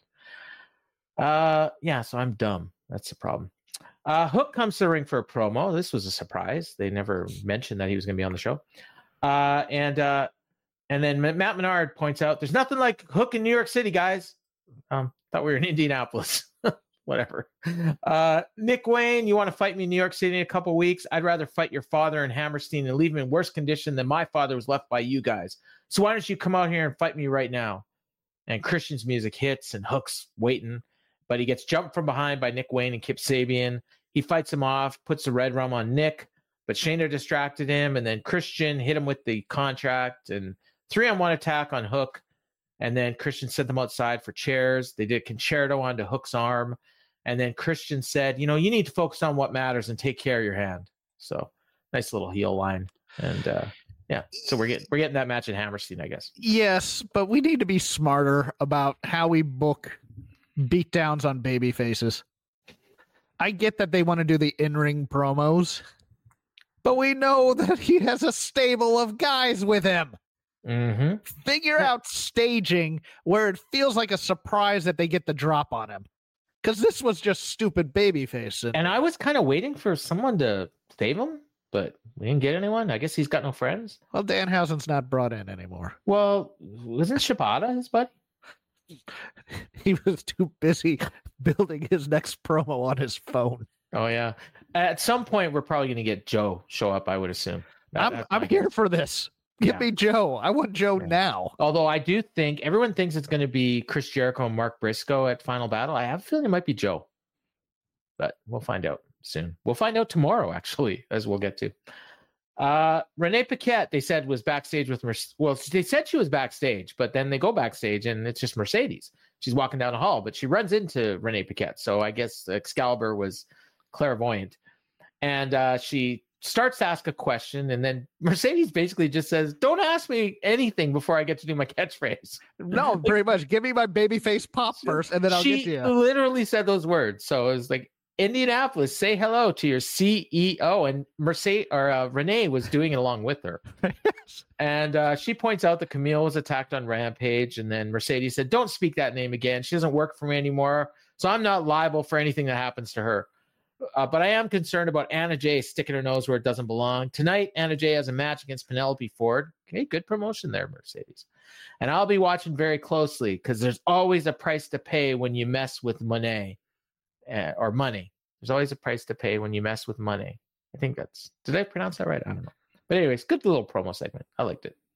But uh, yeah, so I'm dumb. That's the problem. Uh, Hook comes to the ring for a promo. This was a surprise. They never mentioned that he was going to be on the show. Uh, and uh, and then Matt Menard points out, "There's nothing like Hook in New York City, guys." Um, thought we were in Indianapolis. Whatever. Uh, Nick Wayne, you want to fight me in New York City in a couple weeks? I'd rather fight your father in Hammerstein and leave him in worse condition than my father was left by you guys. So why don't you come out here and fight me right now? And Christian's music hits and Hook's waiting, but he gets jumped from behind by Nick Wayne and Kip Sabian. He fights him off, puts the red rum on Nick, but Shayna distracted him, and then Christian hit him with the contract and three on one attack on Hook. And then Christian sent them outside for chairs. They did concerto onto Hook's arm. And then Christian said, you know, you need to focus on what matters and take care of your hand. So nice little heel line. And uh, yeah, so we're getting we're getting that match at Hammerstein, I guess. Yes, but we need to be smarter about how we book beatdowns on baby faces. I get that they want to do the in-ring promos, but we know that he has a stable of guys with him. Mm-hmm. Figure out staging where it feels like a surprise that they get the drop on him, because this was just stupid babyface. And, and I was kind of waiting for someone to save him, but we didn't get anyone. I guess he's got no friends. Well, Danhausen's not brought in anymore. Well, wasn't Shibata his buddy? He was too busy building his next promo on his phone. Oh yeah. At some point, we're probably going to get Joe show up, I would assume. That, I'm I'm here for this. Give yeah. me Joe. I want Joe yeah. now. Although I do think everyone thinks it's going to be Chris Jericho and Mark Briscoe at Final Battle. I have a feeling it might be Joe, but we'll find out soon. We'll find out tomorrow, actually, as we'll get to. Uh, Renee Paquette, they said, was backstage with Mercedes. Well, they said she was backstage, but then they go backstage and it's just Mercedes. She's walking down the hall, but she runs into Renee Paquette. So I guess Excalibur was clairvoyant. And uh, she starts to ask a question, and then Mercedes basically just says, don't ask me anything before I get to do my catchphrase. No, pretty much. Give me my babyface pop first, and then I'll she get you. She literally said those words. So it was like, Indianapolis, say hello to your C E O. And Mercedes or uh, Renee was doing it along with her. Yes. And uh, she points out that Camille was attacked on Rampage. And then Mercedes said, don't speak that name again. She doesn't work for me anymore. So I'm not liable for anything that happens to her. Uh, but I am concerned about Anna Jay sticking her nose where it doesn't belong. Tonight, Anna Jay has a match against Penelope Ford. Okay, good promotion there, Mercedes. And I'll be watching very closely because there's always a price to pay when you mess with money uh, or money. There's always a price to pay when you mess with money. I think that's, did I pronounce that right? I don't know. But anyways, good little promo segment. I liked it.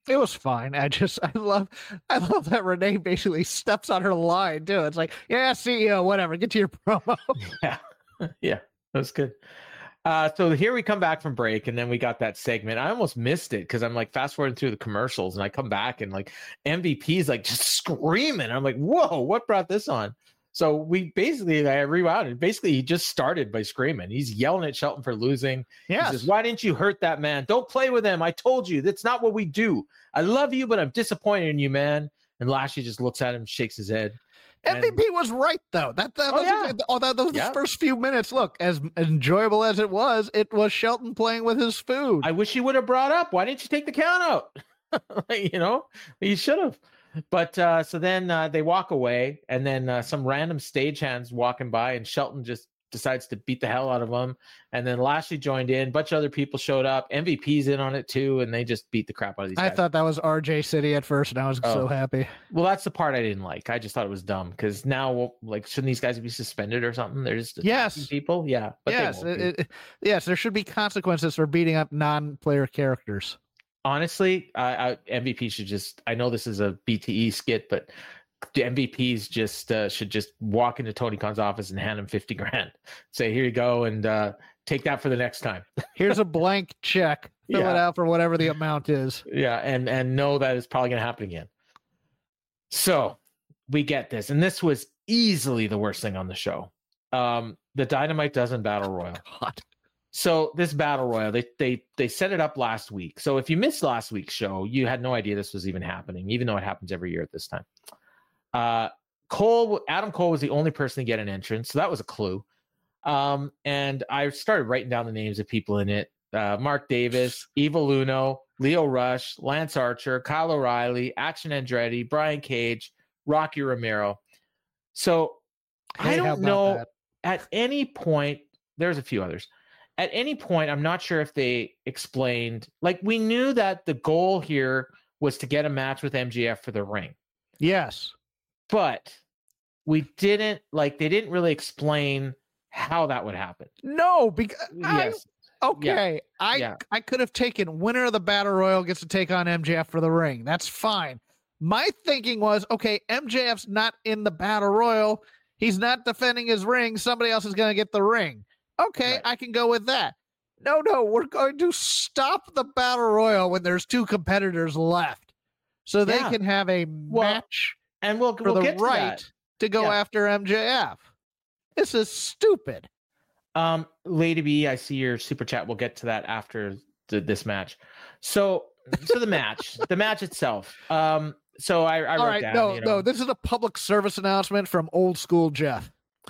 It was fine. I just, I love, I love that Renee basically steps on her line too. It's like, yeah, C E O, whatever, get to your promo. Yeah, yeah, that was good. Uh, so here we come back from break, and then we got that segment. I almost missed it because I'm like fast forwarding through the commercials, and I come back and like M V P's like just screaming. I'm like, whoa, what brought this on? So we basically, I rewound it. Basically, he just started by screaming. He's yelling at Shelton for losing. Yes. He says, why didn't you hurt that man? Don't play with him. I told you. That's not what we do. I love you, but I'm disappointed in you, man. And Lashley just looks at him, shakes his head. And... M V P was right, though. That, that, oh, yeah. oh, that those yeah. first few minutes, look, as enjoyable as it was, it was Shelton playing with his food. I wish he would have brought up, why didn't you take the count out? You know, he should have. But uh, so then uh, they walk away, and then uh, some random stagehands walking by, and Shelton just decides to beat the hell out of them. And then Lashley joined in. A bunch of other people showed up. M V P's in on it too, and they just beat the crap out of these guys. I thought that was R J City at first, and I was oh. so happy. Well, that's the part I didn't like. I just thought it was dumb because now, like, shouldn't these guys be suspended or something? They're just yes, people. Yeah, but yes, it, it, yes, there should be consequences for beating up non-player characters. Honestly, I, I, M V P should just, I know this is a B T E skit, but the M V Ps just uh, should just walk into Tony Khan's office and hand him fifty grand. Say, here you go, and uh, take that for the next time. Here's a blank check. Fill yeah. it out for whatever the amount is. Yeah, and, and know that it's probably going to happen again. So we get this, and this was easily the worst thing on the show. Um, the Dynamite Dozen Battle Royal. God. So this battle royal, they they they set it up last week. So if you missed last week's show, you had no idea this was even happening, even though it happens every year at this time. Uh, Cole, Adam Cole was the only person to get an entrance, so that was a clue. Um, and I started writing down the names of people in it: uh, Mark Davis, Evil Uno, Lio Rush, Lance Archer, Kyle O'Reilly, Action Andretti, Brian Cage, Rocky Romero. So hey, I don't know that? At any point. There's a few others. At any point, I'm not sure if they explained, like, we knew that the goal here was to get a match with M J F for the ring. Yes. But we didn't, like, they didn't really explain how that would happen. No, because, yes. I, okay, yeah. I, yeah. I could have taken winner of the Battle Royal gets to take on M J F for the ring. That's fine. My thinking was, okay, M J F's not in the Battle Royal. He's not defending his ring. Somebody else is going to get the ring. Okay, right. I can go with that. No, no, we're going to stop the Battle Royal when there's two competitors left, so they yeah. can have a well, match and we'll, for we'll the get to right that. to go yeah. after M J F. This is stupid. Um, Lady B, I see your super chat. We'll get to that after the, this match. So, so the match, the match itself. Um, so I, I wrote All right, down. No, you know, no, this is a public service announcement from old school Jeff.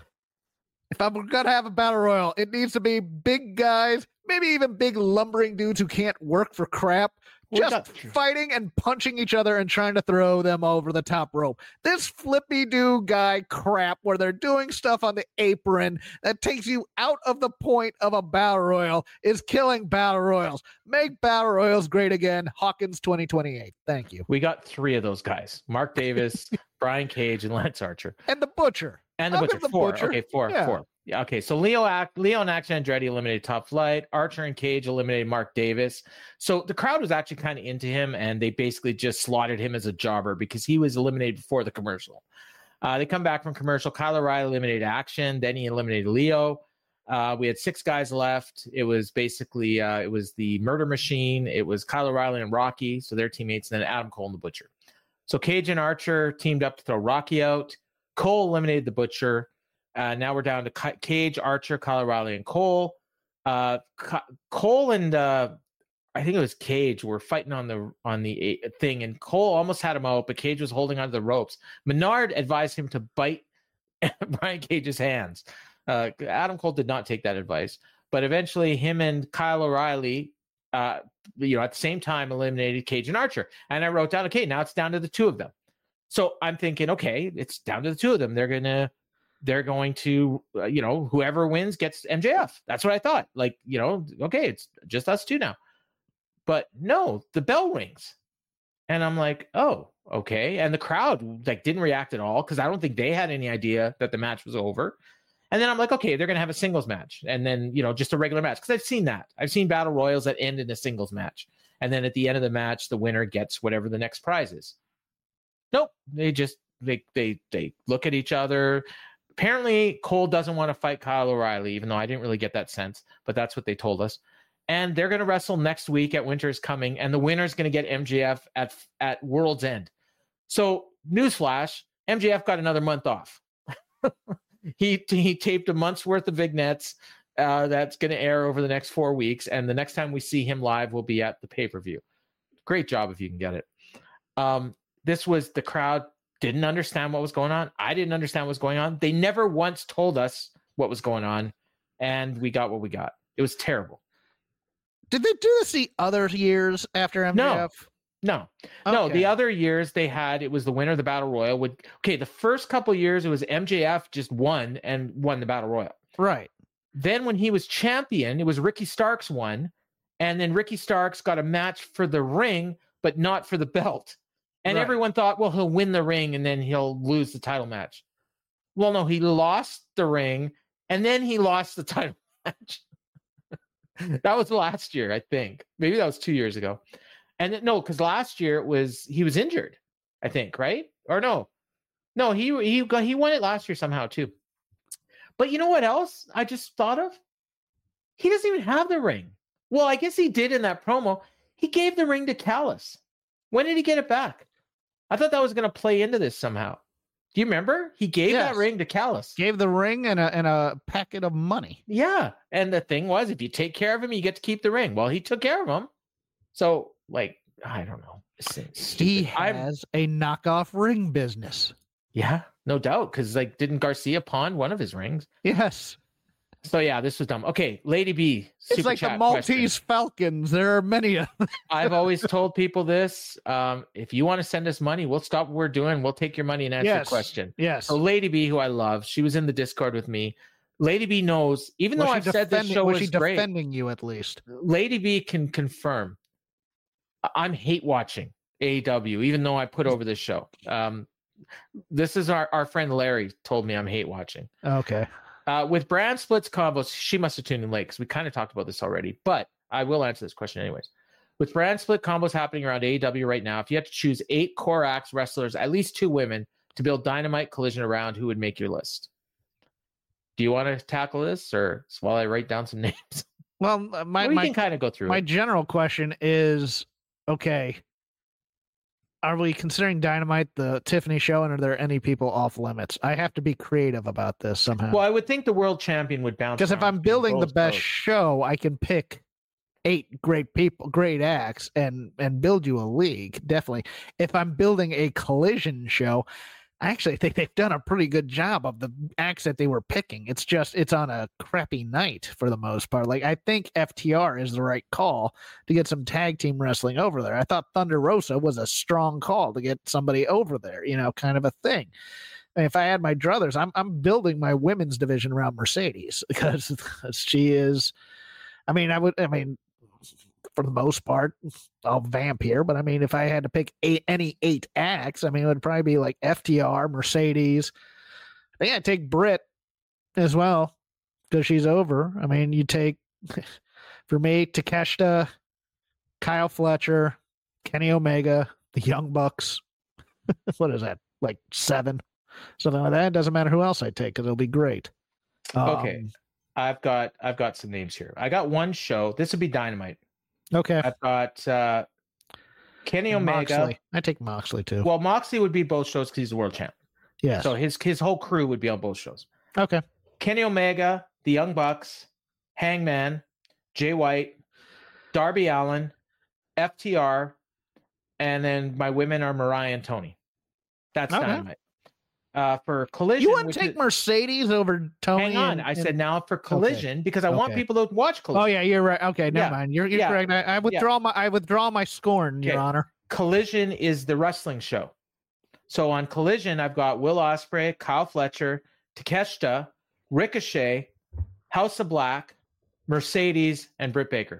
If I'm going to have a battle royal, it needs to be big guys, maybe even big lumbering dudes who can't work for crap, just well, fighting and punching each other and trying to throw them over the top rope. This flippy-do guy crap where they're doing stuff on the apron that takes you out of the point of a battle royal is killing battle royals. Make battle royals great again. Hawkins twenty twenty-eight. Thank you. We got three of those guys: Mark Davis, Brian Cage, and Lance Archer. And the Butcher. And the I'll Butcher. the Four. Butcher. Okay, four. Yeah. Four. Yeah, okay. So Leo Act Leo and Action Andretti eliminated Top Flight. Archer and Cage eliminated Mark Davis. So the crowd was actually kind of into him, and they basically just slaughtered him as a jobber because he was eliminated before the commercial. Uh, they come back from commercial. Kyle O'Reilly eliminated Action. Then he eliminated Leo. Uh, we had six guys left. It was basically uh, it was the Murder Machine. It was Kyle O'Reilly and Rocky, so their teammates, and then Adam Cole and the Butcher. So Cage and Archer teamed up to throw Rocky out. Cole eliminated the Butcher. Uh, now we're down to Cage, Archer, Kyle O'Reilly, and Cole. Uh, Cole and uh, I think it was Cage were fighting on the on the thing, and Cole almost had him out, but Cage was holding onto the ropes. Menard advised him to bite Brian Cage's hands. Uh, Adam Cole did not take that advice, but eventually him and Kyle O'Reilly, uh, you know, at the same time eliminated Cage and Archer. And I wrote down, okay, now it's down to the two of them. So I'm thinking, okay, it's down to the two of them. They're gonna. They're going to, uh, you know, whoever wins gets M J F. That's what I thought. Like, you know, okay, it's just us two now. But no, the bell rings. And I'm like, oh, okay. And the crowd, like, didn't react at all because I don't think they had any idea that the match was over. And then I'm like, okay, they're going to have a singles match. And then, you know, just a regular match. Because I've seen that. I've seen battle royals that end in a singles match. and then at the end of the match, the winner gets whatever the next prize is. Nope, they just they they they look at each other. Apparently, Cole doesn't want to fight Kyle O'Reilly, even though I didn't really get that sense, but that's what they told us. And they're going to wrestle next week at Winter's Coming, and the winner's going to get M J F at at World's End. So, newsflash, M J F got another month off. he he taped a month's worth of vignettes uh, that's going to air over the next four weeks, and the next time we see him live will be at the pay-per-view. Great job if you can get it. Um, this was the crowd didn't understand what was going on. I didn't understand what was going on. They never once told us what was going on, and we got what we got. It was terrible. Did they do this the other years after M J F? No, no, no. Okay. The other years they had, it was the winner of the Battle Royal. Would okay, the first couple of years it was M J F just won and won the Battle Royal. Right. Then when he was champion, it was Ricky Starks won, and then Ricky Starks got a match for the ring, but not for the belt. And right. everyone thought, well, he'll win the ring and then he'll lose the title match. Well, no, he lost the ring and then he lost the title match. That was last year, I think. Maybe that was two years ago. And it, no, because last year it was he was injured, I think, right? Or no, no, he he got he won it last year somehow too. But you know what else I just thought of? He doesn't even have the ring. Well, I guess he did in that promo. He gave the ring to Callis. When did he get it back? I thought that was going to play into this somehow. Do you remember? He gave yes. that ring to Callis. Gave the ring and a and a packet of money. Yeah, and the thing was, if you take care of him, you get to keep the ring. Well, he took care of him. So, like, I don't know. He has I'm, a knockoff ring business. Yeah, no doubt. Because, like, didn't Garcia pawn one of his rings? Yes. So, yeah, this was dumb. Okay, Lady B. It's like the Maltese question. Falcons. There are many of them. I've always told people this. Um, if you want to send us money, we'll stop what we're doing. We'll take your money and answer yes. your question. Yes. So, Lady B, who I love, she was in the Discord with me. Lady B knows, even was though I've said this show was, was she great, defending you at least? Lady B can confirm. I'm hate watching A E W, even though I put over this show. Um, this is our, our friend Larry told me I'm hate watching. Okay. Uh, with brand splits combos, she must have tuned in late because we kind of talked about this already, but I will answer this question anyways. With brand split combos happening around A E W right now, if you had to choose eight core acts wrestlers, at least two women, to build Dynamite Collision around, who would make your list? Do you want to tackle this, or while I write down some names? Well, my we my, can kind of go through my it. general question is, okay, are we considering Dynamite the Tiffany show, and are there any people off limits? I have to be creative about this somehow. Well, I would think the world champion would bounce. Because if I'm building the best show, I can pick eight great people, great acts, and and build you a league. Definitely. If I'm building a Collision show, I actually think they've done a pretty good job of the acts that they were picking. It's just, it's on a crappy night for the most part. Like, I think F T R is the right call to get some tag team wrestling over there. I thought Thunder Rosa was a strong call to get somebody over there, you know, kind of a thing. I mean, if I had my druthers, I'm I'm building my women's division around Mercedes because, because she is, I mean, I would, I mean, for the most part, I'll vamp here, but I mean, if I had to pick eight, any eight acts, I mean, it would probably be like F T R, Mercedes. I think I'd take Britt as well because she's over. I mean, you take, for me, Takeshita, Kyle Fletcher, Kenny Omega, the Young Bucks. What is that? Like seven? Something like that. It doesn't matter who else I take because it'll be great. Okay. Um, I've got I've got some names here. I got one show. This would be Dynamite. Okay. I've got uh, Kenny and Omega. Moxley. I take Moxley too. Well, Moxley would be both shows because he's the world champ. Yeah. So his his whole crew would be on both shows. Okay. Kenny Omega, the Young Bucks, Hangman, Jay White, Darby Allin, F T R, and then my women are Mariah and Tony. That's okay. Dynamite. Uh, for Collision, you wouldn't take is, Mercedes over Tony. Hang on, and, I and, said now for Collision okay. because I okay. want people to watch Collision. Oh yeah, you're right. Okay, never yeah. mind. You're you're yeah. correct. I, I withdraw yeah. my I withdraw my scorn, okay. Your Honor. Collision is the wrestling show. So on Collision, I've got Will Ospreay, Kyle Fletcher, Takeshita, Ricochet, House of Black, Mercedes, and Britt Baker.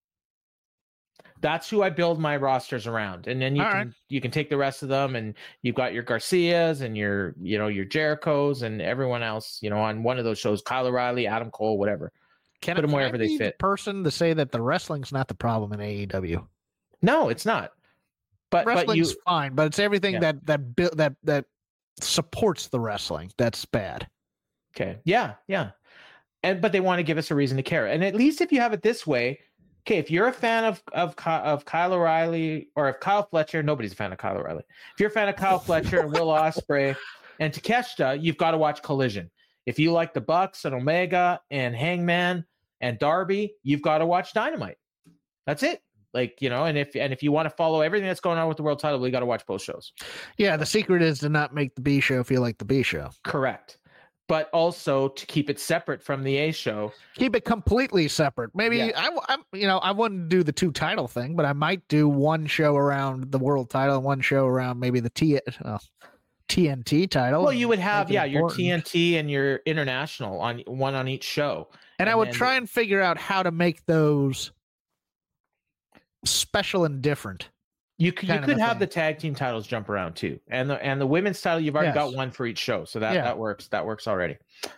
That's who I build my rosters around, and then you All can right. you can take the rest of them, and you've got your Garcias and your you know your Jerichos and everyone else you know on one of those shows. Kyle O'Reilly, Adam Cole, whatever. Can Put them can wherever I they be fit. The person to say that the wrestling's not the problem in A E W. No, it's not. But wrestling's but you, fine, but it's everything yeah. that that bu- that that supports the wrestling that's bad. Okay. Yeah, yeah. And but they want to give us a reason to care. And at least if you have it this way, okay, if you're a fan of of of Kyle O'Reilly or of Kyle Fletcher, nobody's a fan of Kyle O'Reilly. If you're a fan of Kyle Fletcher and Will Ospreay and Takeshita, you've got to watch Collision. If you like the Bucks and Omega and Hangman and Darby, you've got to watch Dynamite. That's it. Like, you know, and if and if you want to follow everything that's going on with the world title, you got to watch both shows. Yeah, the secret is to not make the B show feel like the B show. Correct. But also to keep it separate from the A show. Keep it completely separate. Maybe yeah. I, I, you know, I wouldn't do the two title thing, but I might do one show around the world title and one show around maybe the T, uh, T N T title. Well, you would have, yeah, important. your T N T and your international on one on each show. And, and I would then, try and figure out how to make those special and different. You could you could have thing. the tag team titles jump around too, and the and the women's title you've already yes. got one for each show, so that, yeah. that works. That works already.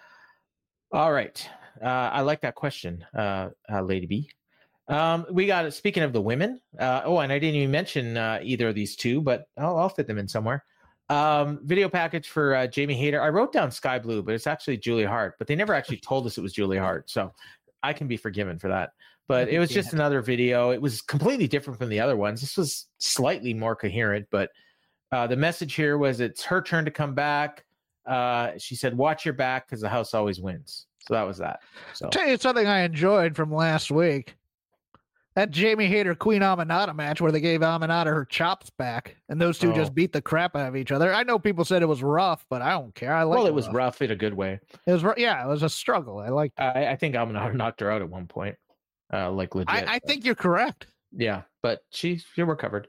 All right, uh, I like that question, uh, uh, Lady B. Um, we got speaking of the women. Uh, oh, and I didn't even mention uh, either of these two, but I'll, I'll fit them in somewhere. Um, video package for uh, Jamie Hayter. I wrote down Sky Blue, but it's actually Julia Hart. But they never actually told us it was Julia Hart, so I can be forgiven for that. But it was just another video. It was completely different from the other ones. This was slightly more coherent, but uh, the message here was it's her turn to come back. Uh, she said, watch your back because the house always wins. So that was that. So. I'll tell you something I enjoyed from last week. That Jamie Hayter Queen Aminata match where they gave Aminata her chops back and those two oh. just beat the crap out of each other. I know people said it was rough, but I don't care. I like. Well, it, it was rough. rough in a good way. It was, yeah, it was a struggle. I liked it. I, I think Aminata knocked her out at one point. Uh, like legit. I, I think you're correct. Yeah, but she she recovered.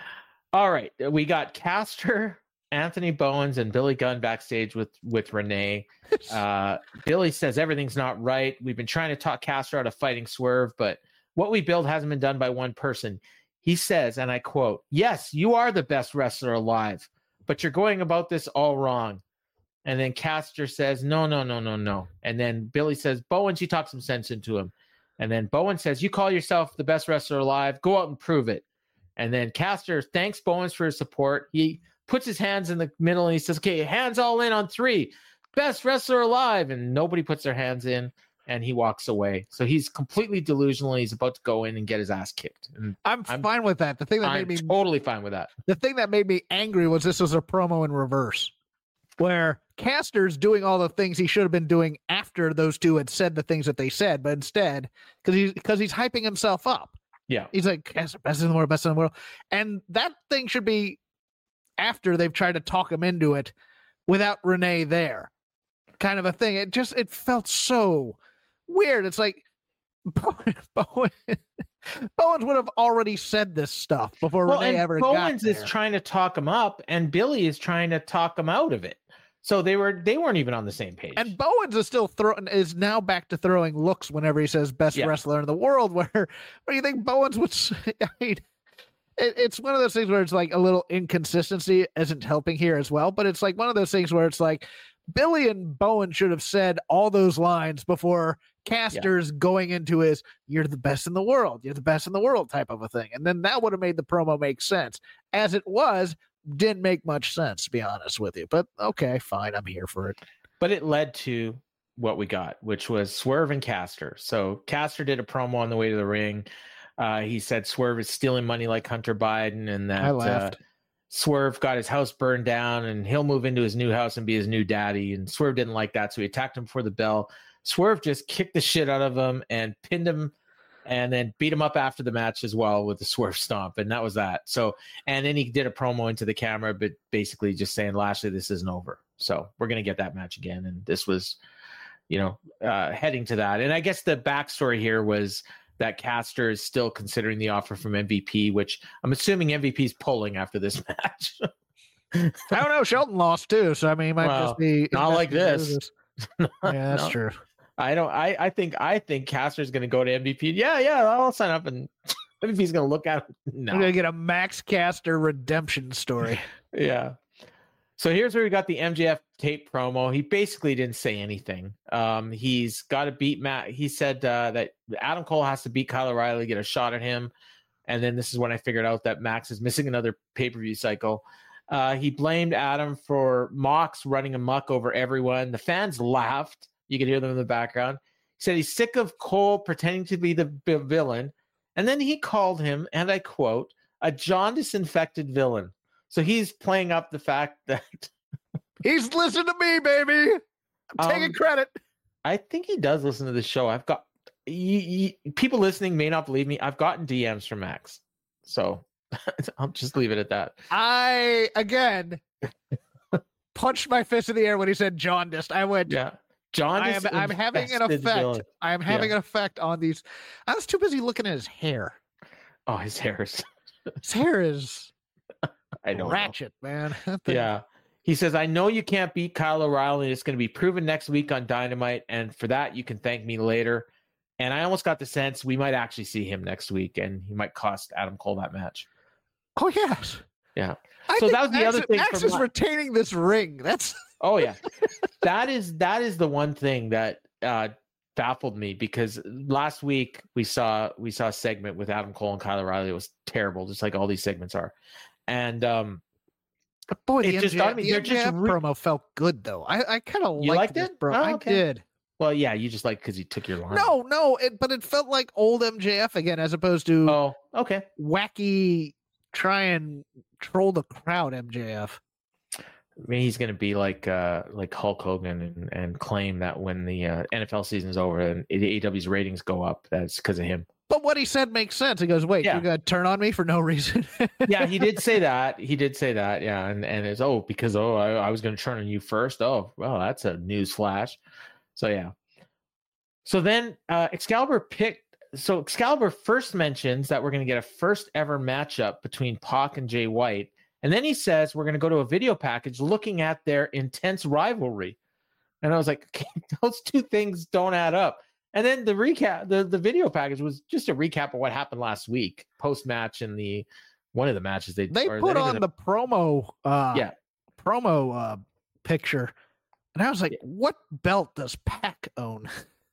All right, we got Caster, Anthony Bowens, and Billy Gunn backstage with with Renee. Uh, Billy says everything's not right. We've been trying to talk Caster out of fighting Swerve, but what we build hasn't been done by one person. He says, and I quote, "Yes, you are the best wrestler alive, but you're going about this all wrong." And then Caster says, "No, no, no, no, no." And then Billy says, "Bowens, you talk some sense into him." And then Bowen says, you call yourself the best wrestler alive. Go out and prove it. And then Caster thanks Bowens for his support. He puts his hands in the middle and he says, okay, hands all in on three. Best wrestler alive. And nobody puts their hands in and he walks away. So he's completely delusional. He's about to go in and get his ass kicked. And I'm, I'm fine with that. The thing that I'm made me totally fine with that. The thing that made me angry was this was a promo in reverse. Where Caster's doing all the things he should have been doing after those two had said the things that they said, but instead, because he's because he's hyping himself up. Yeah, he's like Caster, best in the world, best in the world, and that thing should be after they've tried to talk him into it without Renee there, kind of a thing. It just it felt so weird. It's like Bowen, Bowen, Bowens would have already said this stuff before well, Renee ever Bowens got there. Bowens is trying to talk him up, and Billy is trying to talk him out of it. So they were they weren't even on the same page. And Bowens is still throwing is now back to throwing looks whenever he says best yeah. wrestler in the world. Where what do you think Bowens would say? I mean, it, it's one of those things where it's like a little inconsistency isn't helping here as well. But it's like one of those things where it's like Billy and Bowen should have said all those lines before Caster's yeah. going into his "you're the best in the world, you're the best in the world" type of a thing, and then that would have made the promo make sense. As it was. Didn't make much sense, to be honest with you. But okay, fine. I'm here for it. But it led to what we got, which was Swerve and Caster. So Caster did a promo on the way to the ring. Uh, he said Swerve is stealing money like Hunter Biden and that I laughed. Uh, Swerve got his house burned down and he'll move into his new house and be his new daddy. And Swerve didn't like that, so he attacked him before the bell. Swerve just kicked the shit out of him and pinned him and then beat him up after the match as well with the Swerve stomp. And that was that. So, and then he did a promo into the camera, but basically just saying, Lashley, this isn't over. So we're going to get that match again. And this was, you know, uh, heading to that. And I guess the backstory here was that Caster is still considering the offer from M V P, which I'm assuming M V P's pulling after this match. I don't know. Shelton lost too. So, I mean, he might well, just be not like this. Yeah, that's no. true. I don't. I, I think. I think Caster's going to go to M V P. Yeah, yeah. I'll sign up, and M V P's going to look at it. No, I'm going to get a Max Caster redemption story. Yeah. So here's where we got the M J F tape promo. He basically didn't say anything. Um, he's got to beat Matt. He said uh, that Adam Cole has to beat Kyle O'Reilly, get a shot at him, And then this is when I figured out that Max is missing another pay-per-view cycle. Uh, he blamed Adam for Mox running amok over everyone. The fans laughed. You could hear them in the background. He said he's sick of Cole pretending to be the b- villain. And then he called him, and I quote, a jaundice-infected villain. So he's playing up the fact that... he's listening to me, baby. I'm taking um, credit. I think he does listen to the show. I've got... You, you, people listening may not believe me. I've gotten D Ms from Max. So I'll just leave it at that. I, again, punched my fist in the air when he said jaundiced. I went... Yeah. John, I am, I'm having an effect. Villain. I am having yeah. an effect on these. I was too busy looking at his hair. Oh, his hair is. His hair is. I don't ratchet, know. man. Yeah, he says, "I know you can't beat Kyle O'Reilly. It's going to be proven next week on Dynamite, and for that you can thank me later." And I almost got the sense we might actually see him next week, and he might cost Adam Cole that match. Oh yes. Yeah. I so that was Max, the other thing. Max is my... retaining this ring. That's. Oh yeah, that is that is the one thing that uh, baffled me, because last week we saw we saw a segment with Adam Cole and Kyle O'Reilly. It was terrible, just like all these segments are. And um, but boy, the, it M J F, just got me. the They're M J F just re- promo felt good though. I, I kind of liked, liked this, it, bro. oh, I okay. did. Well, yeah, you just like because you took your line. No, no, it, but it felt like old M J F again, as opposed to oh, okay, wacky, try and troll the crowd M J F. I mean, he's going to be like uh, like Hulk Hogan and, and claim that when the uh, N F L season's over and A E W's ratings go up, that's because of him. But what he said makes sense. He goes, wait, yeah. you're going to turn on me for no reason? Yeah, he did say that. He did say that, yeah. And and it's, oh, because, oh, I, I was going to turn on you first. Oh, well, that's a news flash. So, yeah. So then uh, Excalibur picked, so Excalibur first mentions that we're going to get a first ever matchup between Pac and Jay White. And then he says, we're going to go to a video package looking at their intense rivalry. And I was like, okay, those two things don't add up. And then the recap, the, the video package was just a recap of what happened last week, post-match in the, one of the matches. They, they put on a, the promo, uh, yeah. promo uh, picture. And I was like, what belt does Pac own?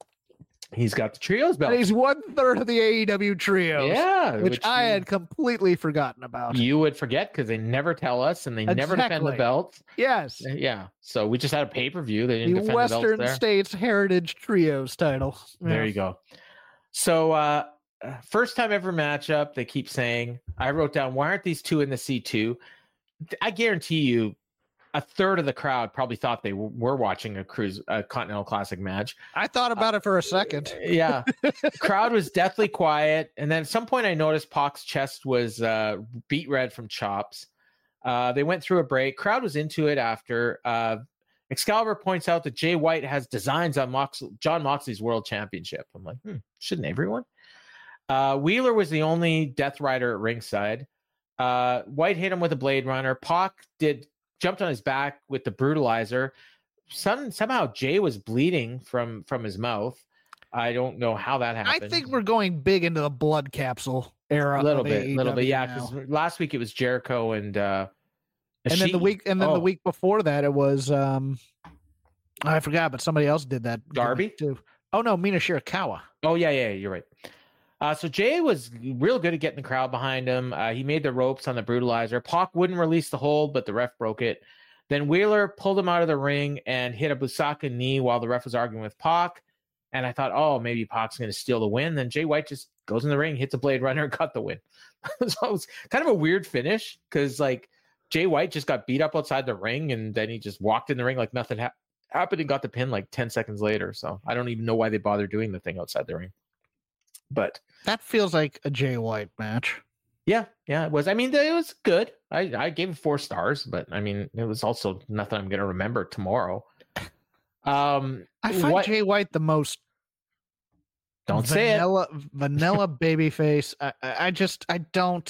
He's got the trios belt. And he's one third of the A E W trios. Yeah. Which, which I you, had completely forgotten about. You would forget because they never tell us and they exactly. never defend the belts. Yes. Yeah. So we just had a pay-per-view. They didn't the defend Western the belts there. States Heritage Trios title. Yeah. There you go. So uh, first time ever matchup, they keep saying, I wrote down, why aren't these two in the C two? I guarantee you, a third of the crowd probably thought they w- were watching a cruise, a Continental Classic match. I thought about uh, it for a second. Yeah. The crowd was deathly quiet. And then at some point I noticed Pac's chest was uh, beet red from chops. Uh, they went through a break. Crowd was into it after. Uh, Excalibur points out that Jay White has designs on Mox- John Moxley's World Championship. I'm like, hmm, shouldn't everyone? Uh, Wheeler was the only Death Rider at ringside. Uh, White hit him with a Blade Runner. Pac did... jumped on his back with the brutalizer. Some somehow Jay was bleeding from from his mouth. I don't know how that happened. I think we're going big into the blood capsule era. A little bit, a little bit, yeah. Because last week it was Jericho and uh, and then the week and then oh. the week before that it was um, I forgot, but somebody else did that. Darby too. Oh no, Mina Shirakawa. Oh yeah, yeah, you're right. Uh, so Jay was real good at getting the crowd behind him. Uh, he made the ropes on the brutalizer. Pac wouldn't release the hold, but the ref broke it. Then Wheeler pulled him out of the ring and hit a Busaka knee while the ref was arguing with Pac. And I thought, oh, maybe Pac's going to steal the win. Then Jay White just goes in the ring, hits a Blade Runner, and got the win. So it was kind of a weird finish because, like, Jay White just got beat up outside the ring, and then he just walked in the ring like nothing ha- happened and got the pin like ten seconds later. So I don't even know why they bothered doing the thing outside the ring. But that feels like a Jay White match. Yeah, yeah, it was. I mean, it was good. I, I gave it four stars, but I mean, it was also nothing I'm going to remember tomorrow. Um, I find what, Jay White the most don't vanilla, say it. vanilla babyface. I, I just, I don't.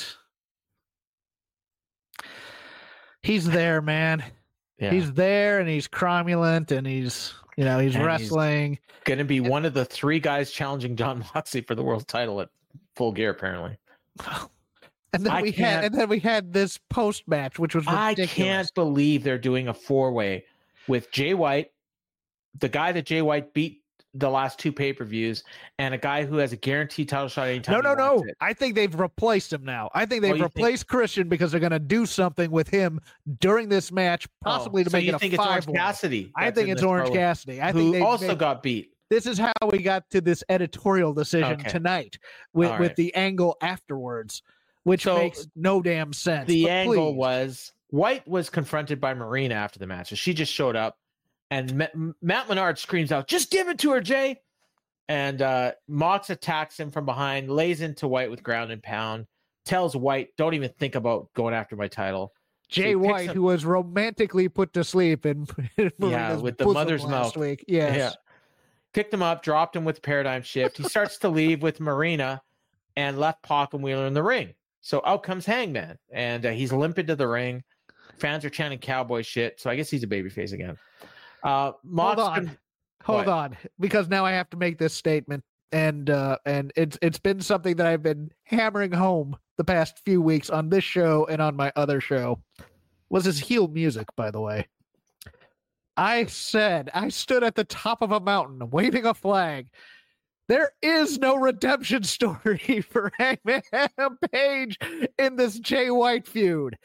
He's there, man. Yeah. He's there, and he's cromulent, and he's. You know, he's and wrestling. Going to be and, one of the three guys challenging John Moxley for the world title at Full Gear, apparently. And then I we had, and then we had this post match, which was ridiculous. I can't believe they're doing a four way with Jay White, the guy that Jay White beat the last two pay-per-views, and a guy who has a guaranteed title shot anytime. No, no, no. It. I think they've replaced him now. I think they've oh, replaced think... Christian because they're going to do something with him during this match, possibly oh, to so make you it a think five. It's Orange Cassidy. I think it's Orange Cassidy. I who think also made... got beat. This is how we got to this editorial decision okay. tonight with, right. with the angle afterwards, which so makes no damn sense. The but angle please. was White was confronted by Marina after the match, and she just showed up, and M- Matt Menard screams out, "Just give it to her, Jay!" And uh, Mox attacks him from behind, lays into White with ground and pound, tells White, "Don't even think about going after my title." Jay so White, him, who was romantically put to sleep in, in yeah, with the mother's last milk. Week. Yes. Yeah. Picked him up, dropped him with paradigm shift. He starts to leave with Marina and left Pac and Wheeler in the ring. So out comes Hangman, and uh, he's limping to the ring. Fans are chanting cowboy shit, so I guess he's a babyface again. Uh, Mox Hold on. Can... Hold what? on, because now I have to make this statement, and uh, and it's it's been something that I've been hammering home the past few weeks on this show and on my other show. Was his heel music, by the way. I said I stood at the top of a mountain waving a flag. There is no redemption story for Hangman Page in this Jay White feud.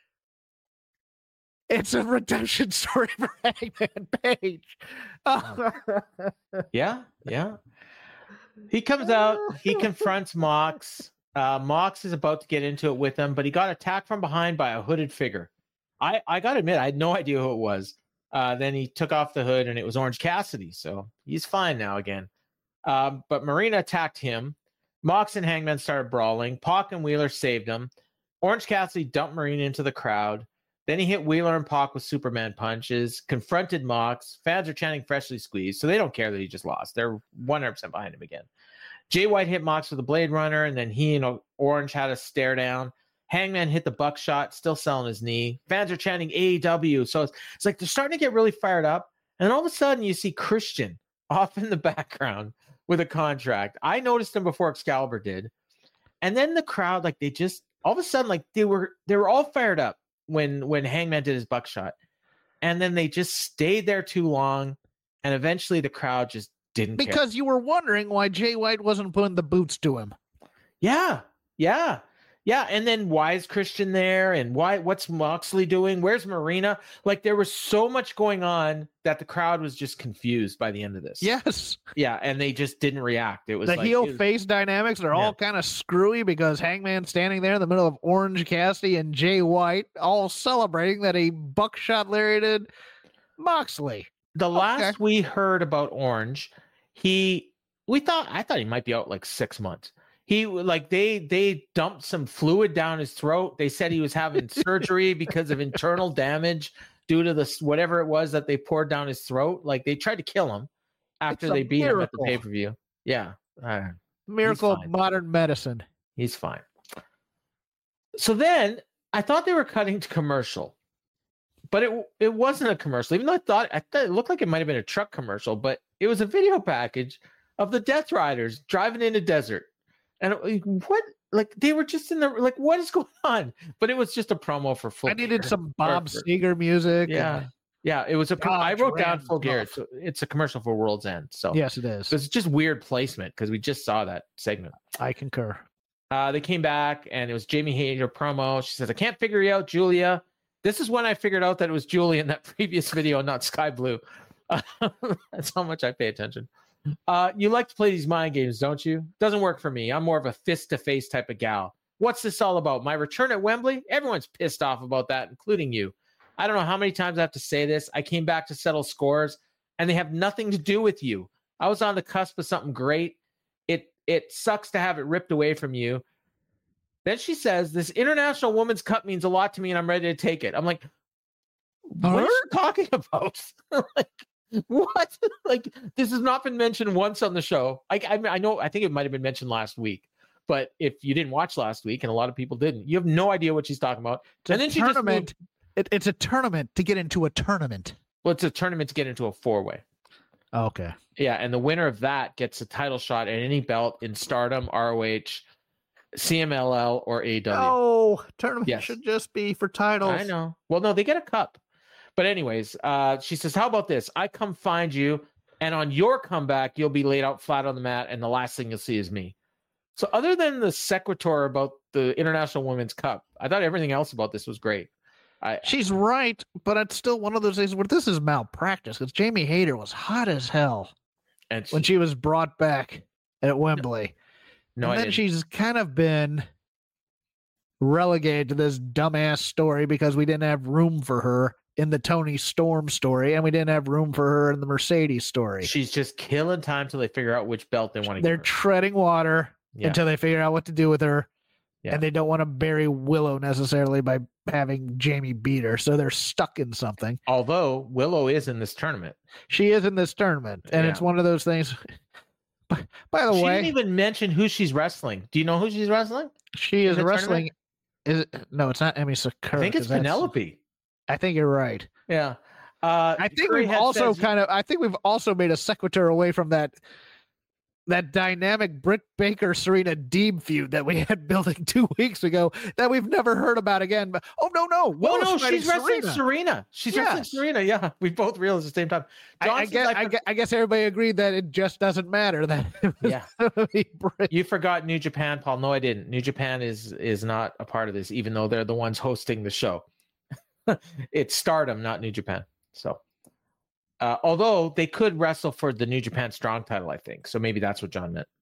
It's a redemption story for Hangman Page. yeah, yeah. He comes out. He confronts Mox. Uh, Mox is about to get into it with him, but he got attacked from behind by a hooded figure. I, I got to admit, I had no idea who it was. Uh, then he took off the hood, and it was Orange Cassidy, so he's fine now again. Um, but Marina attacked him. Mox and Hangman started brawling. Pac and Wheeler saved him. Orange Cassidy dumped Marina into the crowd. Then he hit Wheeler and Pac with Superman punches, confronted Mox. Fans are chanting freshly squeezed, so they don't care that he just lost. They're one hundred percent behind him again. Jay White hit Mox with a Blade Runner, and then he and Orange had a stare down. Hangman hit the buckshot, still selling his knee. Fans are chanting A E W. So it's, it's like they're starting to get really fired up. And then all of a sudden you see Christian off in the background with a contract. I noticed him before Excalibur did. And then the crowd, like they just, all of a sudden, like they were, they were all fired up when, when Hangman did his buckshot. And then they just stayed there too long. And eventually the crowd just didn't care. Because you were wondering why Jay White wasn't putting the boots to him. Yeah. Yeah. Yeah, and then why is Christian there? And why? What's Moxley doing? Where's Marina? Like there was so much going on that the crowd was just confused by the end of this. Yes. Yeah, and they just didn't react. It was the like, heel was, face dynamics are yeah. all kind of screwy because Hangman standing there in the middle of Orange Cassidy and Jay White all celebrating that he buckshot lariated Moxley. The okay. last we heard about Orange, he we thought I thought he might be out like six months. He like they they dumped some fluid down his throat. They said he was having surgery because of internal damage due to this whatever it was that they poured down his throat. Like they tried to kill him after they beat miracle. him at the pay per view. Yeah, uh, miracle of modern medicine. He's fine. So then I thought they were cutting to commercial, but it it wasn't a commercial. Even though I thought I thought it looked like it might have been a truck commercial, but it was a video package of the Death Riders driving in a desert. And what, like, they were just in the, like, what is going on? But it was just a promo for Full I needed Gear. some Bob for, Seger music. Yeah. And, yeah. It was a, God, I wrote down Full Gear. It's, it's a commercial for World's End. So, yes, it is. It's just weird placement because we just saw that segment. I concur. Uh, they came back and it was Jamie Hayter promo. She says, I can't figure you out, Julia. This is when I figured out that it was Julia in that previous video, not Sky Blue. Uh, that's how much I pay attention. Uh, you like to play these mind games, don't you? Doesn't work for me. I'm more of a fist-to-face type of gal. What's this all about? My return at Wembley? Everyone's pissed off about that, including you. I don't know how many times I have to say this. I came back to settle scores, and they have nothing to do with you. I was on the cusp of something great. It it sucks to have it ripped away from you. Then she says, this International Women's Cup means a lot to me, and I'm ready to take it. I'm like, what are you talking about? Like, what? Like, this has not been mentioned once on the show. I, I, I know, I think it might have been mentioned last week, but if you didn't watch last week, and a lot of people didn't, you have no idea what she's talking about. It's and then she just moved, it, it's a tournament to get into a tournament. Well, it's a tournament to get into a four-way. Okay. Yeah, and the winner of that gets a title shot at any belt in Stardom, R O H, C M L L, or A E W. Oh, tournament yes. should just be for titles. I know. Well, no, they get a cup. But anyways, uh, she says, how about this? I come find you And on your comeback, you'll be laid out flat on the mat, and the last thing you'll see is me. So other than the sequitur about the International Women's Cup, I thought everything else about this was great. I, She's right, but it's still one of those things where this is malpractice because Jamie Hayter was hot as hell and she, when she was brought back at Wembley. No, and I then didn't. she's kind of been relegated to this dumbass story because we didn't have room for her in the Tony Storm story, and we didn't have room for her in the Mercedes story. She's just killing time till they figure out which belt they want to They're give her. treading water Yeah. until they figure out what to do with her. Yeah. And they don't want to bury Willow necessarily by having Jamie beat her. So they're stuck in something. Although Willow is in this tournament. She is in this tournament. And Yeah. it's one of those things. By, by the she way, didn't even mention who she's wrestling. Do you know who she's wrestling? she is the wrestling. Is it, no, it's not Emmy Sakura. I think it's 'cause that's- Penelope. I think you're right. Yeah. Uh, I think Curry we've Head also says- kind of, I think we've also made a sequitur away from that that dynamic Britt Baker Serena Deeb feud that we had building two weeks ago that we've never heard about again. But oh no, no, Oh Willow's no, fighting she's wrestling Serena. Serena. She's Yes. wrestling Serena. Yeah, we both realized at the same time. I, John I, says, guess, I I, for- guess, I guess everybody agreed that it just doesn't matter that Yeah. Britt. You forgot New Japan, Paul. No, I didn't. New Japan is is not a part of this, even though they're the ones hosting the show. It's Stardom, not New Japan. So, uh, although they could wrestle for the New Japan Strong title, I think. So maybe that's what John meant.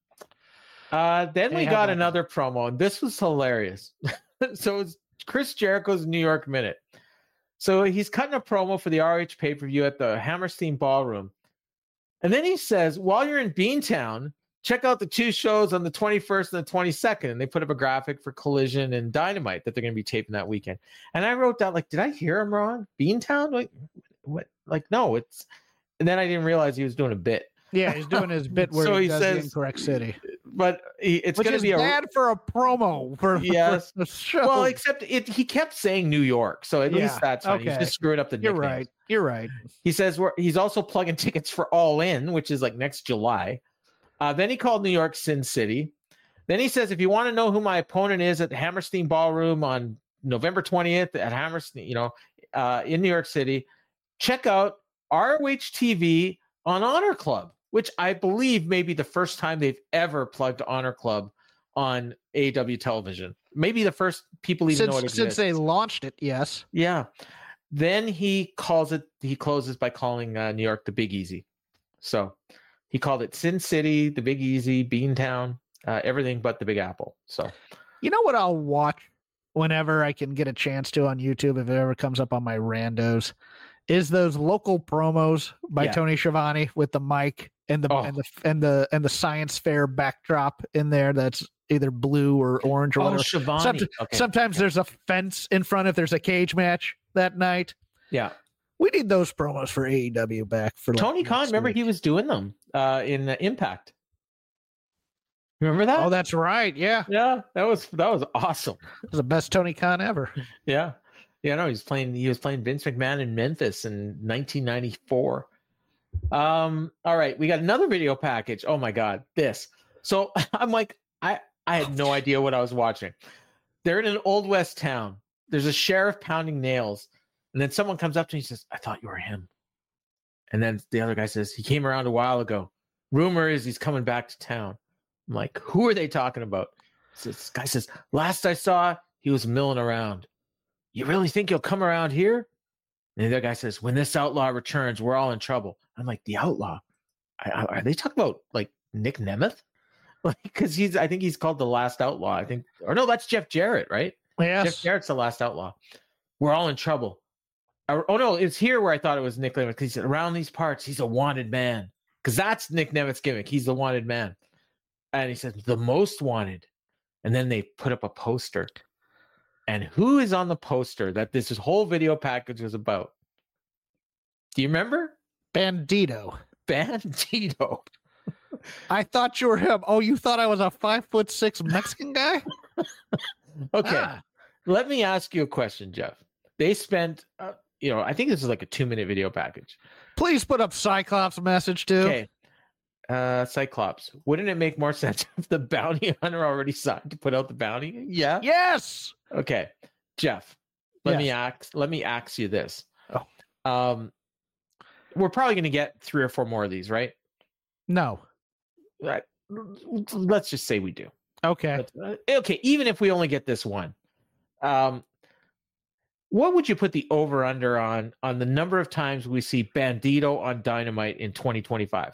Uh, then Hey, we how got about another promo, and this was hilarious. So it's Chris Jericho's New York Minute. So he's cutting a promo for the R H pay-per-view at the Hammerstein Ballroom. And then he says, while you're in Beantown, check out the two shows on the twenty-first and the twenty-second. And they put up a graphic for Collision and Dynamite that they're going to be taping that weekend. And I wrote down, like, did I hear him wrong? Beantown? Like, what? Like, no, it's. And then I didn't realize he was doing a bit. Yeah, he's doing his bit where So he, he does says- the incorrect city, But he, it's which going to is be a. bad for a promo for, Yes. for the show. Well, except it, he kept saying New York. So at Yeah, least that's fine. He's okay. just screwing up the You're nicknames. right. You're right. He says we're, he's also plugging tickets for All In, which is like next July. Uh, then he called New York Sin City. Then he says, if you want to know who my opponent is at the Hammerstein Ballroom on November twentieth at Hammerstein, you know, uh, in New York City, check out R O H T V on Honor Club, which I believe may be the first time they've ever plugged Honor Club on A E W television. Maybe the first people even know it Since, exists. since they launched it, yes. Yeah. Then he calls it, he closes by calling uh, New York the Big Easy. So he called it Sin City, the Big Easy, Beantown, uh, everything but the Big Apple. So You know what I'll watch whenever I can get a chance to on YouTube, if it ever comes up on my randos, is those local promos by Yeah. Tony Schiavone with the mic and the Oh. and the and the and the science fair backdrop in there that's either blue or orange or oh, whatever. Shivani. Somet- okay. Sometimes there's a fence in front if there's a cage match that night. Yeah. We need those promos for A E W back for like Tony Khan, next remember week. he was doing them uh, in uh, Impact. Remember that? Oh, that's right. Yeah. yeah, that was that was awesome. It was the best Tony Khan ever. Yeah. Yeah, no, he's playing he was playing Vince McMahon in Memphis in nineteen ninety-four. Um, all right, we got another video package. Oh my god, this. So I'm like, I I had no idea what I was watching. They're in an old west town. There's a sheriff pounding nails, and then someone comes up to me and says, I thought you were him. And then the other guy says, he came around a while ago. Rumor is he's coming back to town. I'm like, who are they talking about? So this guy says, last I saw, he was milling around. You really think he'll come around here? And the other guy says, when this outlaw returns, we're all in trouble. I'm like, the outlaw? I, I, are they talking about like Nick Nemeth? Like, because he's, I think he's called the last outlaw. I think, or no, that's Jeff Jarrett, right? Yes. Jeff Jarrett's the last outlaw. We're all in trouble. Or- oh no, it's here where I thought it was Nick Nemeth because he said around these parts, he's a wanted man. Because that's Nick Nemeth's gimmick. He's the wanted man. And he said, the most wanted. And then they put up a poster. And who is on the poster that this whole video package was about? Do you remember? Bandito. Bandito. I thought you were him. Oh, you thought I was a five foot six Mexican guy? Okay. Ah. Let me ask you a question, Jeff. They spent, uh, you know, I think this is like a two minute video package. Please put up Cyclops message too. Okay. Uh, Cyclops. Wouldn't it make more sense if the bounty hunter already signed to put out the bounty? Yeah. Yes. Okay. Jeff, let Yes. me ask let me ask you this. Oh. Um we're probably going to get three or four more of these, right? No. Right. Let's just say we do. Okay. But, uh, okay. Even if we only get this one, um, what would you put the over under on on the number of times we see Bandito on Dynamite in twenty twenty-five?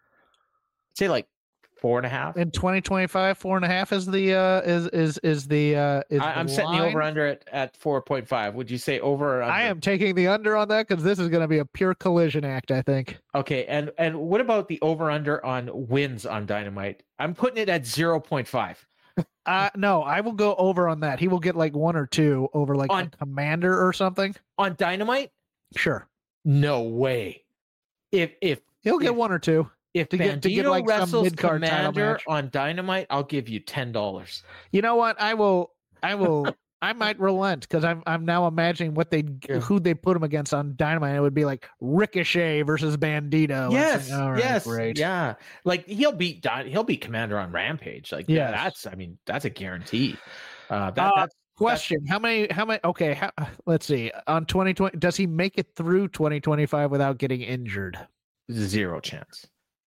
Say like four and a half. In twenty twenty-five, four and a half is the uh is is is the uh is I, the I'm setting the over under at, at four point five. Would you say over or under? I am taking the under on that because this is going to be a pure collision act, I think. Okay, and and what about the over under on wins on Dynamite? I'm putting it at zero point five. Uh no, I will go over on that. He will get like one or two over like on a Commander or something. On Dynamite? Sure. No way. If if he'll get if, one or two. If to Bandito get, to get like wrestles some mid-card Commander on Dynamite, I'll give you ten dollars. You know what? I will. I will. I might relent because I'm. I'm now imagining what they, yeah. who they put him against on Dynamite. It would be like Ricochet versus Bandito. Yes. Like, right, yes. Great. Yeah. Like he'll beat. He'll beat Commander on Rampage. Like yeah, that's. I mean, that's a guarantee. Uh, that, uh, that's question. that's, how many? How many? Okay. How, let's see. On twenty twenty, does he make it through twenty twenty-five without getting injured? Zero chance.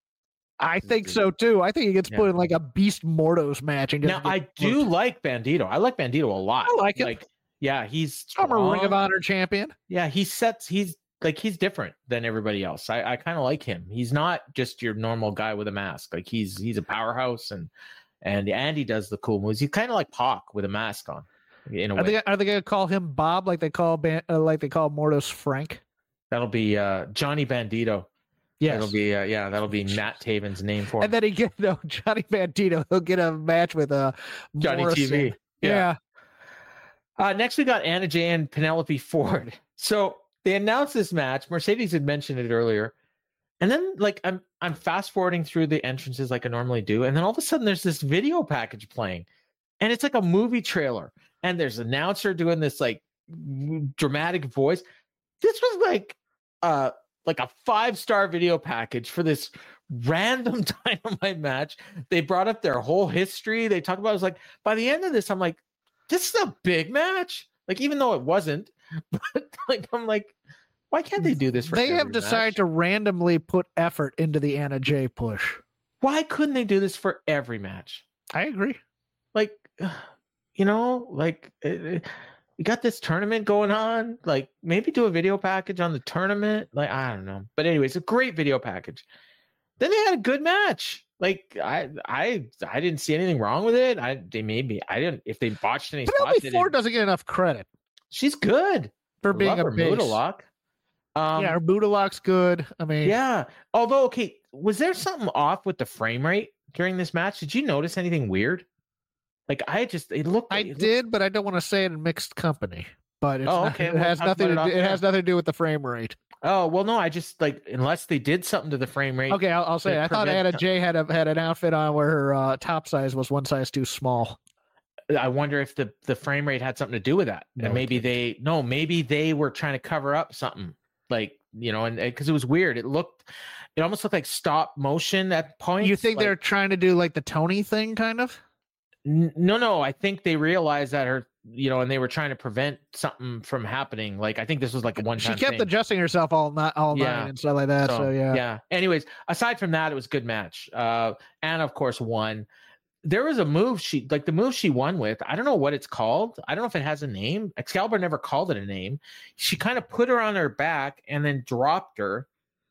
I think so too. I think he gets yeah. put in like a Beast Mordos match. And now I do put... like Bandito. I like Bandito a lot. I like it. Like, yeah, he's I'm a Ring of Honor champion. Yeah, he sets. He's like he's different than everybody else. I, I kind of like him. He's not just your normal guy with a mask. Like he's he's a powerhouse, and and Andy does the cool moves. He's kind of like Pac with a mask on. In a are way. they are they gonna call him Bob like they call Ban- uh, like they call Mordos Frank? That'll be uh, Johnny Bandito. Yes. That'll be uh, yeah, that'll be Matt Taven's name for him. And then he get no Johnny Bandito. He'll get a match with uh Johnny Morrison. T V. Yeah. yeah. Uh, next we got Anna Jay and Penelope Ford. So they announced this match. Mercedes had mentioned it earlier, and then like I'm I'm fast forwarding through the entrances like I normally do, and then all of a sudden there's this video package playing, and it's like a movie trailer, and there's an announcer doing this like dramatic voice. This was like uh. like a five-star video package for this random Dynamite match. They brought up their whole history. They talked about it. I was like, by the end of this, I'm like, this is a big match. Like, even though it wasn't, but like, I'm like, why can't they do this for They every have decided match? to randomly put effort into the Anna Jay push. Why couldn't they do this for every match? I agree. Like, you know, like, it, you got this tournament going on, like maybe do a video package on the tournament. Like, I don't know. But anyways, a great video package. Then they had a good match. Like I I I didn't see anything wrong with it. I they maybe I didn't if they botched any Penelope spots. Ford doesn't get enough credit. She's good for being a base. Budalock. Um, yeah, her Budalock's good. I mean, yeah. Although, okay, was there something off with the frame rate during this match? Did you notice anything weird? Like I just, it looked. I it looked... did, but I don't want to say it in mixed company. But it's oh, not, okay. it we'll has nothing. To do, it, it has nothing to do with the frame rate. Oh well, no. I just like unless they did something to the frame rate. Okay, I'll, I'll say. It. I thought Anna Jay had a had an outfit on where her uh, top size was one size too small. I wonder if the the frame rate had something to do with that, no, and maybe they no, maybe they were trying to cover up something, like you know, and because it was weird. It looked, it almost looked like stop motion at points. You think like, they're trying to do like the Tony thing, kind of? No, no. I think they realized that her, you know, and they were trying to prevent something from happening. Like I think this was like a one time. She kept thing. adjusting herself all night, all yeah. night and stuff like that. So, so yeah, yeah. Anyways, aside from that, it was a good match. Uh, Anna, of course, won. There was a move she like the move she won with. I don't know what it's called. I don't know if it has a name. Excalibur never called it a name. She kind of put her on her back and then dropped her.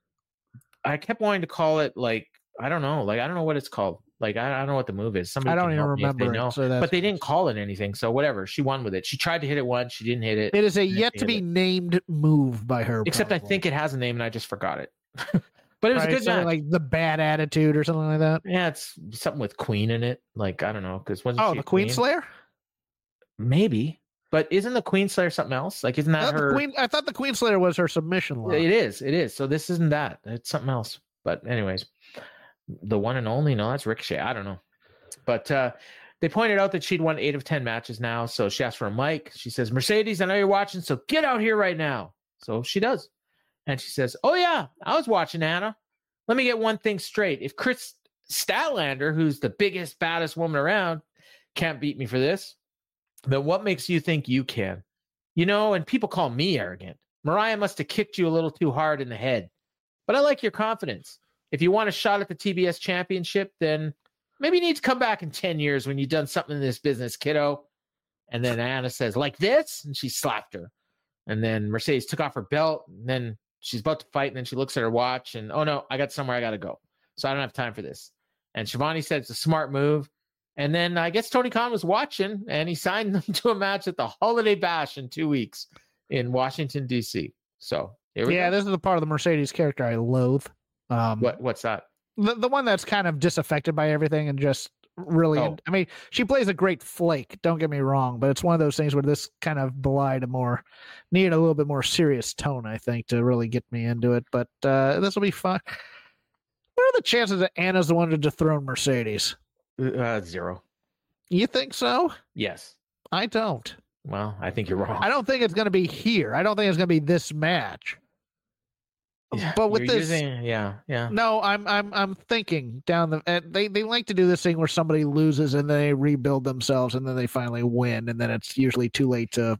I kept wanting to call it like I don't know, like I don't know what it's called. Like I, I don't know what the move is. Somebody I don't can even help me if remember they know. it, so but they didn't call it anything. So whatever. She won with it. She tried to hit it once. She didn't hit it. It is a yet to be it. named move by her. Except probably. I think it has a name and I just forgot it. But it was right, a good match. Like the bad attitude or something like that. Yeah, it's something with Queen in it. Like I don't know because wasn't oh she the Queen, Queen Slayer? Maybe, but isn't the Queen Slayer something else? Like isn't that her? Queen, I thought the Queen Slayer was her submission line. It is. It is. So this isn't that. It's something else. But anyways, the one and only. No, that's Ricochet. I don't know. But uh, they pointed out that she'd won eight of ten matches now. So she asked for a mic. She says, "Mercedes, I know you're watching, so get out here right now." So she does. And she says, "Oh, yeah, I was watching, Anna. Let me get one thing straight. If Chris Statlander, who's the biggest, baddest woman around, can't beat me for this, then what makes you think you can? You know, and people call me arrogant. Mariah must have kicked you a little too hard in the head. But I like your confidence. If you want a shot at the T B S championship, then maybe you need to come back in ten years when you've done something in this business, kiddo. And then Anna says, like this? And she slapped her. And then Mercedes took off her belt. And then she's about to fight. And then she looks at her watch and, oh, no, I got somewhere I got to go. So I don't have time for this. And Shivani said it's a smart move. And then I guess Tony Khan was watching, and he signed them to a match at the Holiday Bash in two weeks in Washington, D C. So here we yeah, go. This is the part of the Mercedes character I loathe. Um, what What's that? The, the one that's kind of disaffected by everything and just really, Oh. I mean, she plays a great flake, don't get me wrong, but it's one of those things where this kind of belied a more, needed a little bit more serious tone, I think, to really get me into it. But uh, this will be fun. What are the chances that Anna's the one to dethrone Mercedes? Uh, zero. You think so? Yes. I don't. Well, I think you're wrong. I don't think it's going to be here. I don't think it's going to be this match. Yeah, but with you're this, using, yeah, yeah. no, I'm I'm I'm thinking down the. And they they like to do this thing where somebody loses and then they rebuild themselves and then they finally win and then it's usually too late to.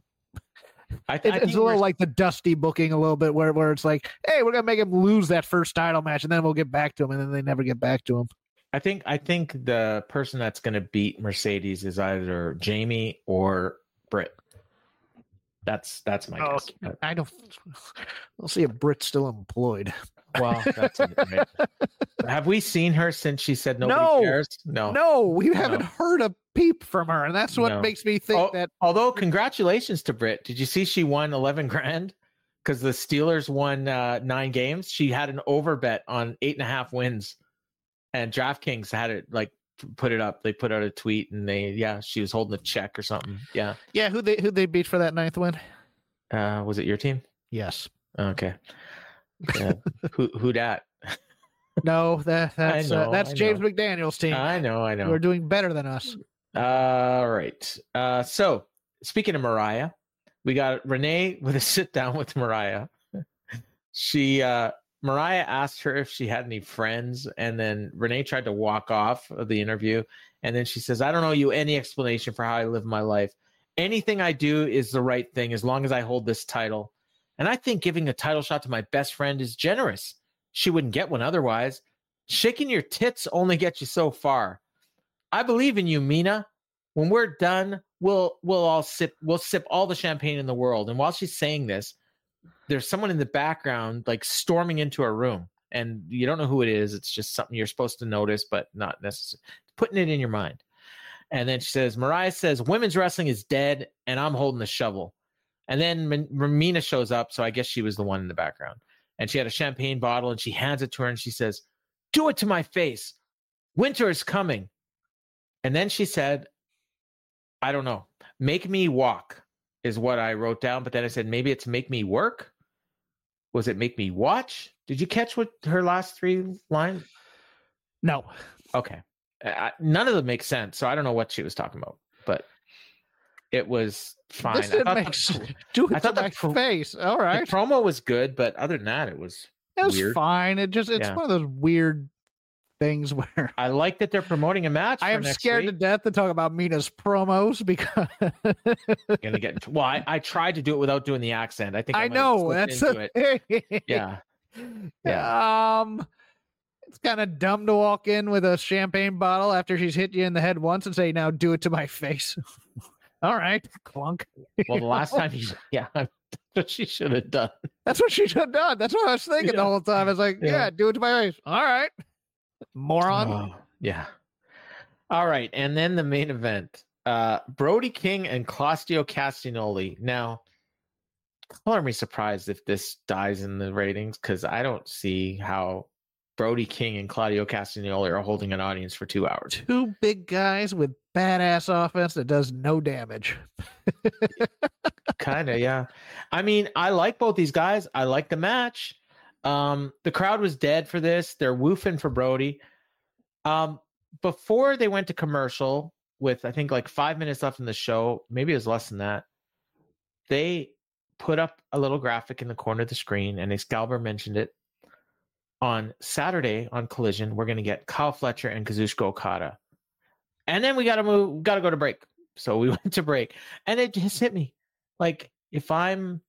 I, th- It, I it's a little like the Dusty booking a little bit where where it's like, hey, we're gonna make him lose that first title match and then we'll get back to him and then they never get back to him. I think I think the person that's going to beat Mercedes is either Jamie or Britt. That's that's my Oh, guess. I don't. We'll see if Britt's still employed. Well, that's it, right? Have we seen her since she said nobody No. cares? No. No, we haven't heard a peep from her, and that's what No. makes me think Oh, that. although congratulations to Britt. Did you see she won eleven grand? Because the Steelers won uh, nine games. She had an over bet on eight and a half wins. And DraftKings had it like put it up. They put out a tweet and they, yeah, she was holding a check or something. Yeah. Yeah, who they who they beat for that ninth win? Uh, was it your team? Yes. Okay. Yeah. who who dat? No, that that's know, uh, that's I James know. McDaniel's team. I know, I Who are know. doing better than us. All right. Uh, so speaking of Mariah, we got Renee with a sit down with Mariah. She uh Mariah asked her if she had any friends, and then Renee tried to walk off of the interview. And then she says, I don't owe you any explanation for how I live my life. Anything I do is the right thing as long as I hold this title. And I think giving a title shot to my best friend is generous. She wouldn't get one otherwise. Shaking your tits only gets you so far. I believe in you, Mina. When we're done, we'll we'll all sip we'll sip all the champagne in the world. And while she's saying this, there's someone in the background like storming into a room, and you don't know who it is. It's just something you're supposed to notice, but not necessarily putting it in your mind. And then she says, Mariah says, women's wrestling is dead and I'm holding the shovel. And then M- Mina shows up. So I guess she was the one in the background, and she had a champagne bottle and she hands it to her and she says, do it to my face. Winter is coming. And then she said, I don't know, make me walk is what I wrote down. But then I said, maybe it's make me work. Was it make me watch? Did you catch what her last three lines? No. Okay. I, none of them make sense. So I don't know what she was talking about, but it was fine. This didn't I make thought sense. the, Do it I to thought the my pro- face. All the right. promo was good, but other than that, it was It was weird. fine. It just it's Yeah. one of those weird things where I like that they're promoting a match. I for am next scared to week. death to talk about Mina's promos because Gonna get into, well, I, I tried to do it without doing the accent. I think I, I might have know slipped that's into a it. Yeah. Yeah. Um, it's kind of dumb to walk in with a champagne bottle after she's hit you in the head once and say, "Now do it to my face." All right, clunk. Well, the last time you, yeah, that's what she should have done. That's what she should have done. That's what I was thinking the Yeah. whole time. I was like, Yeah. yeah. do it to my face. All right, moron. Oh, yeah. All right, and then the main event: uh, Brody King and Claudio Castagnoli. Now, color me surprised if this dies in the ratings, because I don't see how Brody King and Claudio Castagnoli are holding an audience for two hours. Two big guys with badass offense that does no damage. Kind of, yeah. I mean, I like both these guys. I like the match. Um, the crowd was dead for this. They're woofing for Brody. Um, before they went to commercial, with I think like five minutes left in the show, maybe it was less than that, they put up a little graphic in the corner of the screen, and Excalibur mentioned it. On Saturday on Collision, we're going to get Kyle Fletcher and Kazuchika Okada. And then we got to move, got to go to break. So we went to break, and it just hit me. Like, if I'm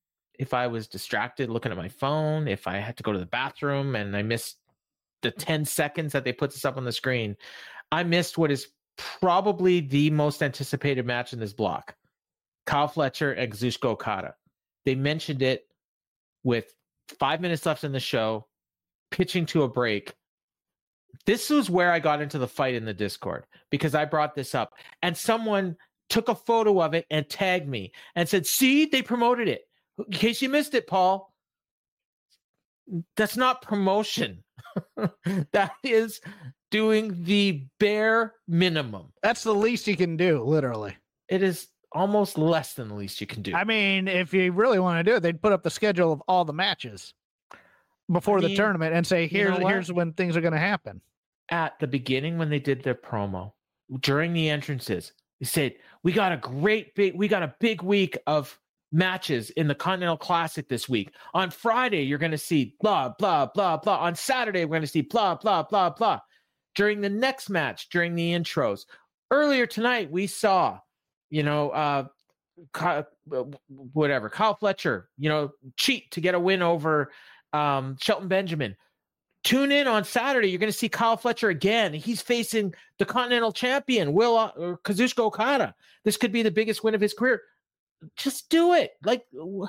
if I was distracted looking at my phone, if I had to go to the bathroom and I missed the ten seconds that they put this up on the screen, I missed what is probably the most anticipated match in this block. Kyle Fletcher and Kazuchika Okada. They mentioned it with five minutes left in the show, pitching to a break. This was where I got into the fight in the Discord because I brought this up and someone took a photo of it and tagged me and said, see, they promoted it. In case you missed it, Paul, that's not promotion. That is doing the bare minimum. That's the least you can do, literally. It is almost less than the least you can do. I mean, if you really want to do it, they'd put up the schedule of all the matches before I mean, the tournament and say, here's, you know here's when things are going to happen. At the beginning, when they did their promo, during the entrances, they said, we got a great big, we got a big week of matches in the Continental Classic this week. On Friday, you're going to see blah, blah, blah, blah. On Saturday, we're going to see blah, blah, blah, blah. During the next match, during the intros. Earlier tonight, we saw, you know, uh, Kyle, whatever, Kyle Fletcher, you know, cheat to get a win over um, Shelton Benjamin. Tune in on Saturday. You're going to see Kyle Fletcher again. He's facing the Continental Champion, Will uh, or Kazuchika Okada. This could be the biggest win of his career. Just do it. Like,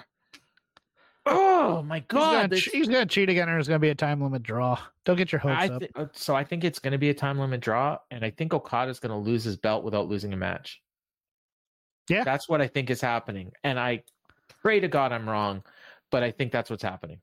oh my God. He's going to cheat again, or it's going to be a time limit draw. Don't get your hopes I th- up. So I think it's going to be a time limit draw, and I think Okada's going to lose his belt without losing a match. Yeah. That's what I think is happening. And I pray to God I'm wrong, but I think that's what's happening.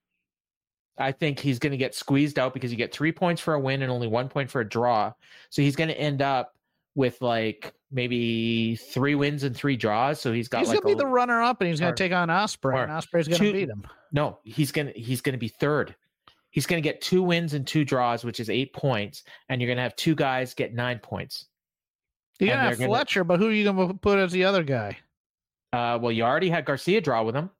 I think he's going to get squeezed out because you get three points for a win and only one point for a draw. So he's going to end up with like maybe three wins and three draws. So he's got he's like going to be the runner up, and he's going to take on Ospreay, and Ospreay's going to beat him. No, he's going to he's going to be third. He's going to get two wins and two draws, which is eight points, and you're going to have two guys get nine points. You're going to have Fletcher, gonna, but who are you going to put as the other guy? Uh, well, you already had Garcia draw with him.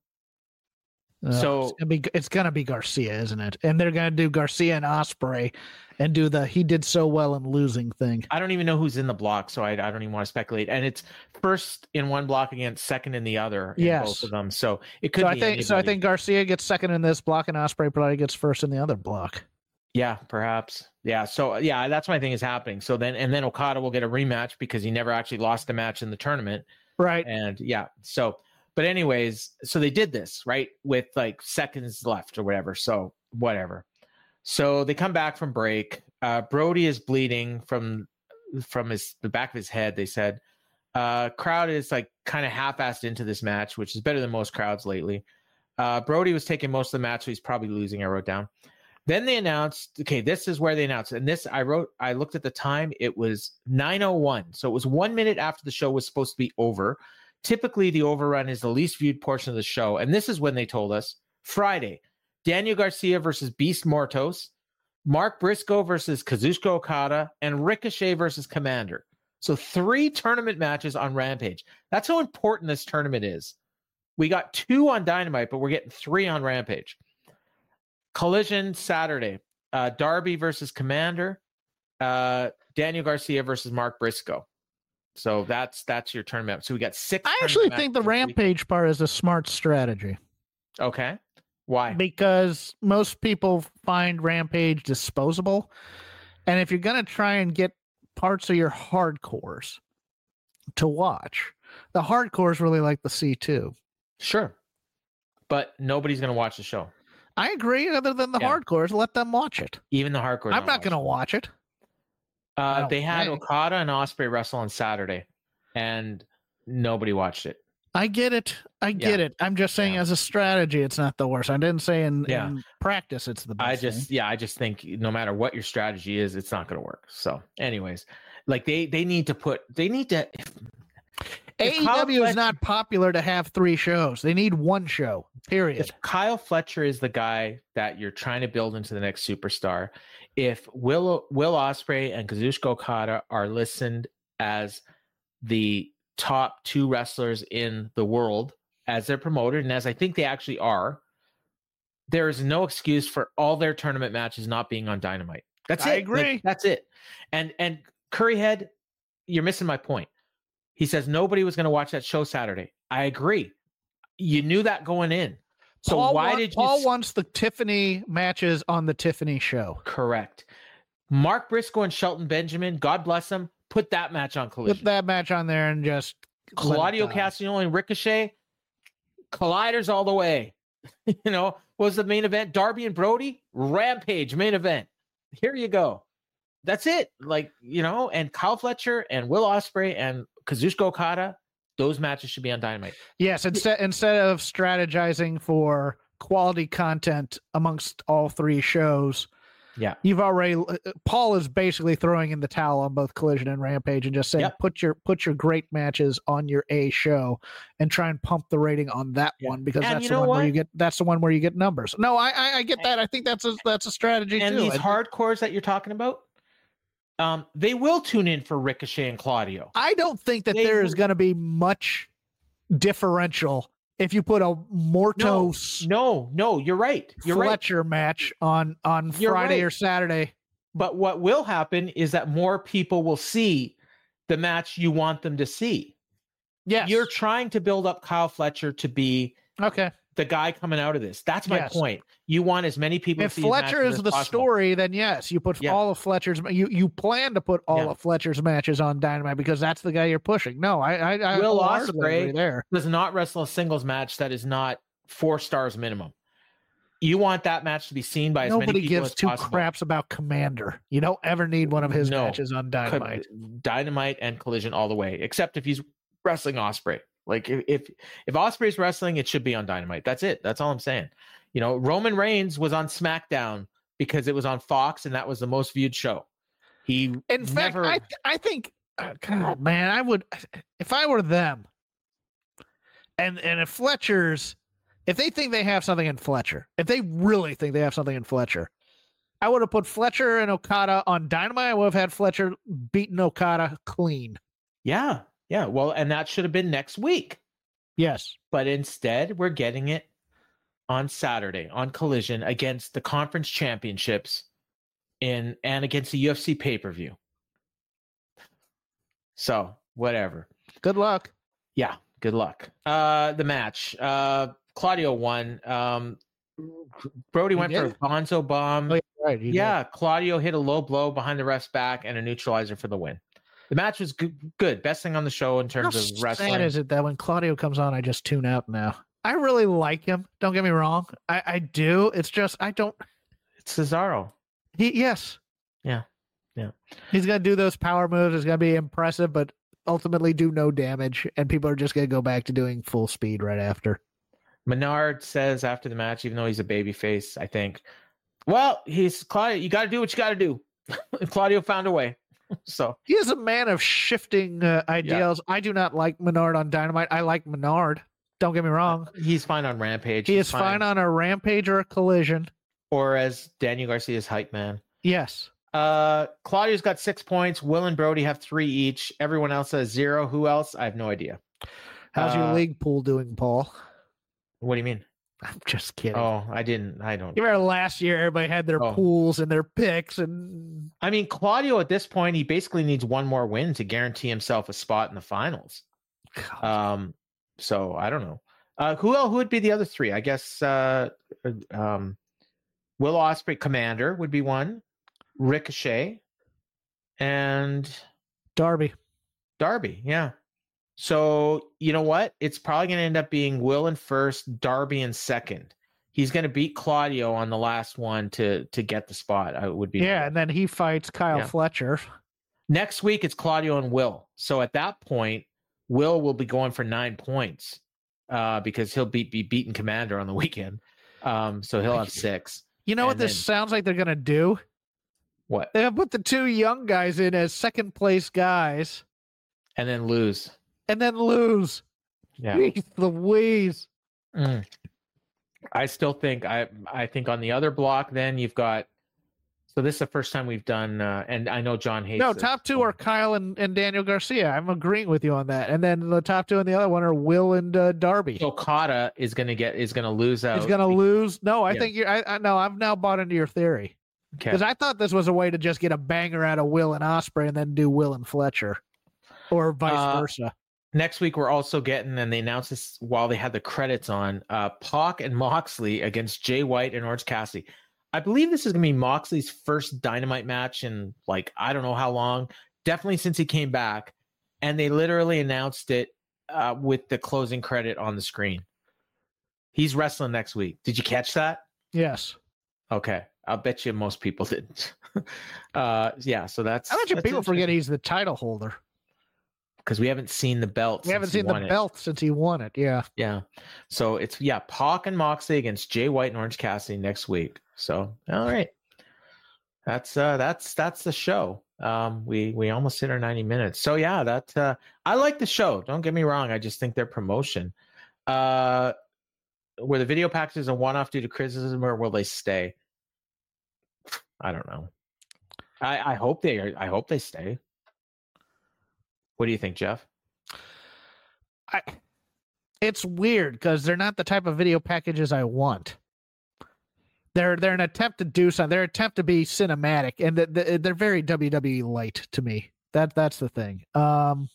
Uh, so it's gonna, be, it's gonna be Garcia, isn't it? And they're gonna do Garcia and Ospreay and do the he did so well in losing thing. I don't even know who's in the block, so I, I don't even want to speculate. And it's first in one block against second in the other. In yes, both of them. So it could. So be I think anybody. so. I think Garcia gets second in this block, and Ospreay probably gets first in the other block. Yeah, perhaps. Yeah. So yeah, that's what I think is happening. So then and then Okada will get a rematch because he never actually lost a match in the tournament. Right. And yeah, so. But anyways, so they did this, right, with like seconds left or whatever. So whatever. So they come back from break. Uh, Brody is bleeding from from his the back of his head, they said. Uh, crowd is like kind of half-assed into this match, which is better than most crowds lately. Uh, Brody was taking most of the match, so he's probably losing, I wrote down. Then they announced, okay, this is where they announced. And this, I wrote, I looked at the time, it was nine oh one. So it was one minute after the show was supposed to be over. Typically, the overrun is the least viewed portion of the show. And this is when they told us Friday, Daniel Garcia versus Beast Mortos, Mark Briscoe versus Kazuchika Okada, and Ricochet versus Commander. So three tournament matches on Rampage. That's how important this tournament is. We got two on Dynamite, but we're getting three on Rampage. Collision Saturday, uh, Darby versus Commander, uh, Daniel Garcia versus Mark Briscoe. So that's that's your tournament. So we got six. I actually think the Rampage week. part is a smart strategy. Okay. Why? Because most people find Rampage disposable. And if you're going to try and get parts of your hardcores to watch, the hardcores really like the C two. Sure. But nobody's going to watch the show. I agree. Other than the yeah. hardcores, let them watch it. Even the hardcores. I'm not going to watch it. Uh, they had think. Okada and Ospreay wrestle on Saturday, and nobody watched it. I get it. I get yeah. it. I'm just saying, yeah. as a strategy, it's not the worst. I didn't say in, yeah. in practice it's the best. I just, thing. yeah, I just think no matter what your strategy is, it's not going to work. So, anyways, like they they need to put, they need to. If, A E W is not popular to have three shows. They need one show. Period. If Kyle Fletcher is the guy that you're trying to build into the next superstar, if Will Will Ospreay and Kazuchika Okada are listened as the top two wrestlers in the world as they're promoted, and as I think they actually are, there is no excuse for all their tournament matches not being on Dynamite. That's I it. I agree. Like, that's it. And and Curryhead, you're missing my point. He says nobody was going to watch that show Saturday. I agree. You knew that going in. So Paul why want, did you Paul s- wants the Tiffany matches on the Tiffany show? Correct. Mark Briscoe and Shelton Benjamin, God bless them, put that match on Collision. Put that match on there and just Claudio Castagnoli and Ricochet, colliders all the way. You know, what was the main event? Darby and Brody, Rampage main event. Here you go. That's it. Like, you know, and Kyle Fletcher and Will Ospreay and Kazuchika Okada, those matches should be on Dynamite. Yes, instead instead of strategizing for quality content amongst all three shows, yeah, you've already Paul is basically throwing in the towel on both Collision and Rampage and just saying Yep. put your put your great matches on your A show and try and pump the rating on that Yeah. one because And that's you the know one where what? you get that's the one where you get numbers. No, I I, I get that. I think that's a that's a strategy and too. these I- hardcores that you're talking about, um, they will tune in for Ricochet and Claudio. I don't think that They there is would- going to be much differential if you put a Morto No, no, you're right. You're right. Fletcher match on on You're Friday right. or Saturday. But what will happen is that more people will see the match you want them to see. Yes. You're trying to build up Kyle Fletcher to be okay. the guy coming out of this. That's my Yes. point. You want as many people If to see his Fletcher matches is as the possible. story, then yes, you put Yeah. all of Fletcher's. You you plan to put all Yeah. of Fletcher's matches on Dynamite because that's the guy you're pushing. No, I I, I Will wholeheartedly Ospreay agree there. does not wrestle a singles match that is not four stars minimum. You want that match to be seen by as many Nobody people gives as two possible. craps about Commander. You don't ever need one of his No. matches on Dynamite. Dynamite and Collision all the way, except if he's wrestling Ospreay. Like if if, if Ospreay's wrestling, it should be on Dynamite. That's it. That's all I'm saying. You know, Roman Reigns was on SmackDown because it was on Fox and that was the most viewed show. He In fact, never, I I think, uh, God, man, I would if I were them, and and if Fletcher's, if they think they have something in Fletcher, if they really think they have something in Fletcher, I would have put Fletcher and Okada on Dynamite. I would have had Fletcher beaten Okada clean. yeah, yeah. Well, and that should have been next week. Yes. But instead, we're getting it on Saturday on Collision against the conference championships in and against the U F C pay-per-view. So, whatever. Good luck. Yeah, good luck. Uh the match. Uh Claudio won. Um Brody He went for a did? Bonzo bomb. Oh, yeah, right. he did. yeah, Claudio hit a low blow behind the ref's back and a neutralizer for the win. The match was good, good. Best thing on the show in How terms of wrestling. sad is it that when Claudio comes on, I just tune out now? I really like him. Don't get me wrong. I, I do. It's just I don't. It's Cesaro. He yes. Yeah. Yeah. He's gonna do those power moves. It's gonna be impressive, but ultimately do no damage, and people are just gonna go back to doing full speed right after. Menard says after the match, even though he's a baby face, I think, well, he's Claudio. You got to do what you got to do. Claudio found a way. So He is a man of shifting uh, ideals. I do not like Menard on Dynamite. I like Menard. Don't get me wrong. he's fine on Rampage. He He's is fine on a Rampage or a Collision. or as Daniel Garcia's hype man. Yes. Uh, Claudio's got six points. Will and Brody have three each. Everyone else has zero. Who else? I have no idea. How's your Uh, league pool doing, Paul? What do you mean? I'm just kidding. Oh, I didn't. I don't. You remember last year, everybody had their Oh. pools and their picks, and I mean, Claudio at this point, he basically needs one more win to guarantee himself a spot in the finals. Um, so I don't know. Uh, who else? Who would be the other three? I guess uh, um, Will Ospreay, Commander would be one. Ricochet, and Darby. Darby. Yeah. So you know what? It's probably going to end up being Will in first, Darby in second. He's going to beat Claudio on the last one to to get the spot. I would be Yeah, and then he fights Kyle Yeah. Fletcher. Next week, it's Claudio and Will. So at that point, Will will be going for nine points uh, because he'll be, be beating Commander on the weekend. Um, so he'll have six. You know what And this then- sounds like they're gonna do? What? They're gonna put the two young guys in as second place guys, And then lose. and then lose. Yeah. Jeez Louise. Mm. I still think I I think on the other block, then you've got. So this is the first time we've done, uh, and I know John hates. No, this, top two so- are Kyle and, and Daniel Garcia. I'm agreeing with you on that. And then the top two and the other one are Will and uh, Darby. Okada is gonna get is gonna lose out. He's gonna lose. No, I Yeah. think you're. I, I no, I've now bought into your theory Okay. because I thought this was a way to just get a banger out of Will and Ospreay and then do Will and Fletcher, or vice Uh, versa. next week we're also getting, and they announced this while they had the credits on, uh, Pac and Moxley against Jay White and Orange Cassidy. I believe this is going to be Moxley's first Dynamite match in like, I don't know how long, definitely since he came back. And they literally announced it uh, with the closing credit on the screen. He's wrestling next week. Did you catch that? Yes. Okay. I'll bet you most people didn't. uh, yeah. So that's. I bet you people forget he's the title holder. Because we haven't seen the belt. We haven't seen the it. belt since he won it. Yeah. Yeah. So it's, yeah, Pac and Moxley against Jay White and Orange Cassidy next week. So, all right. That's, uh, that's, that's the show. Um, we, we almost hit our ninety minutes. So yeah, that, uh, I like the show. Don't get me wrong. I just think their promotion, uh, were the video packages a one-off due to criticism, or will they stay? I don't know. I, I hope they are. I hope they stay. What do you think, Jeff? I, it's weird because they're not the type of video packages I want. They're they're an attempt to do something. They're an attempt to be cinematic, and the, the, they're very W W E light to me. That that's the thing. Um,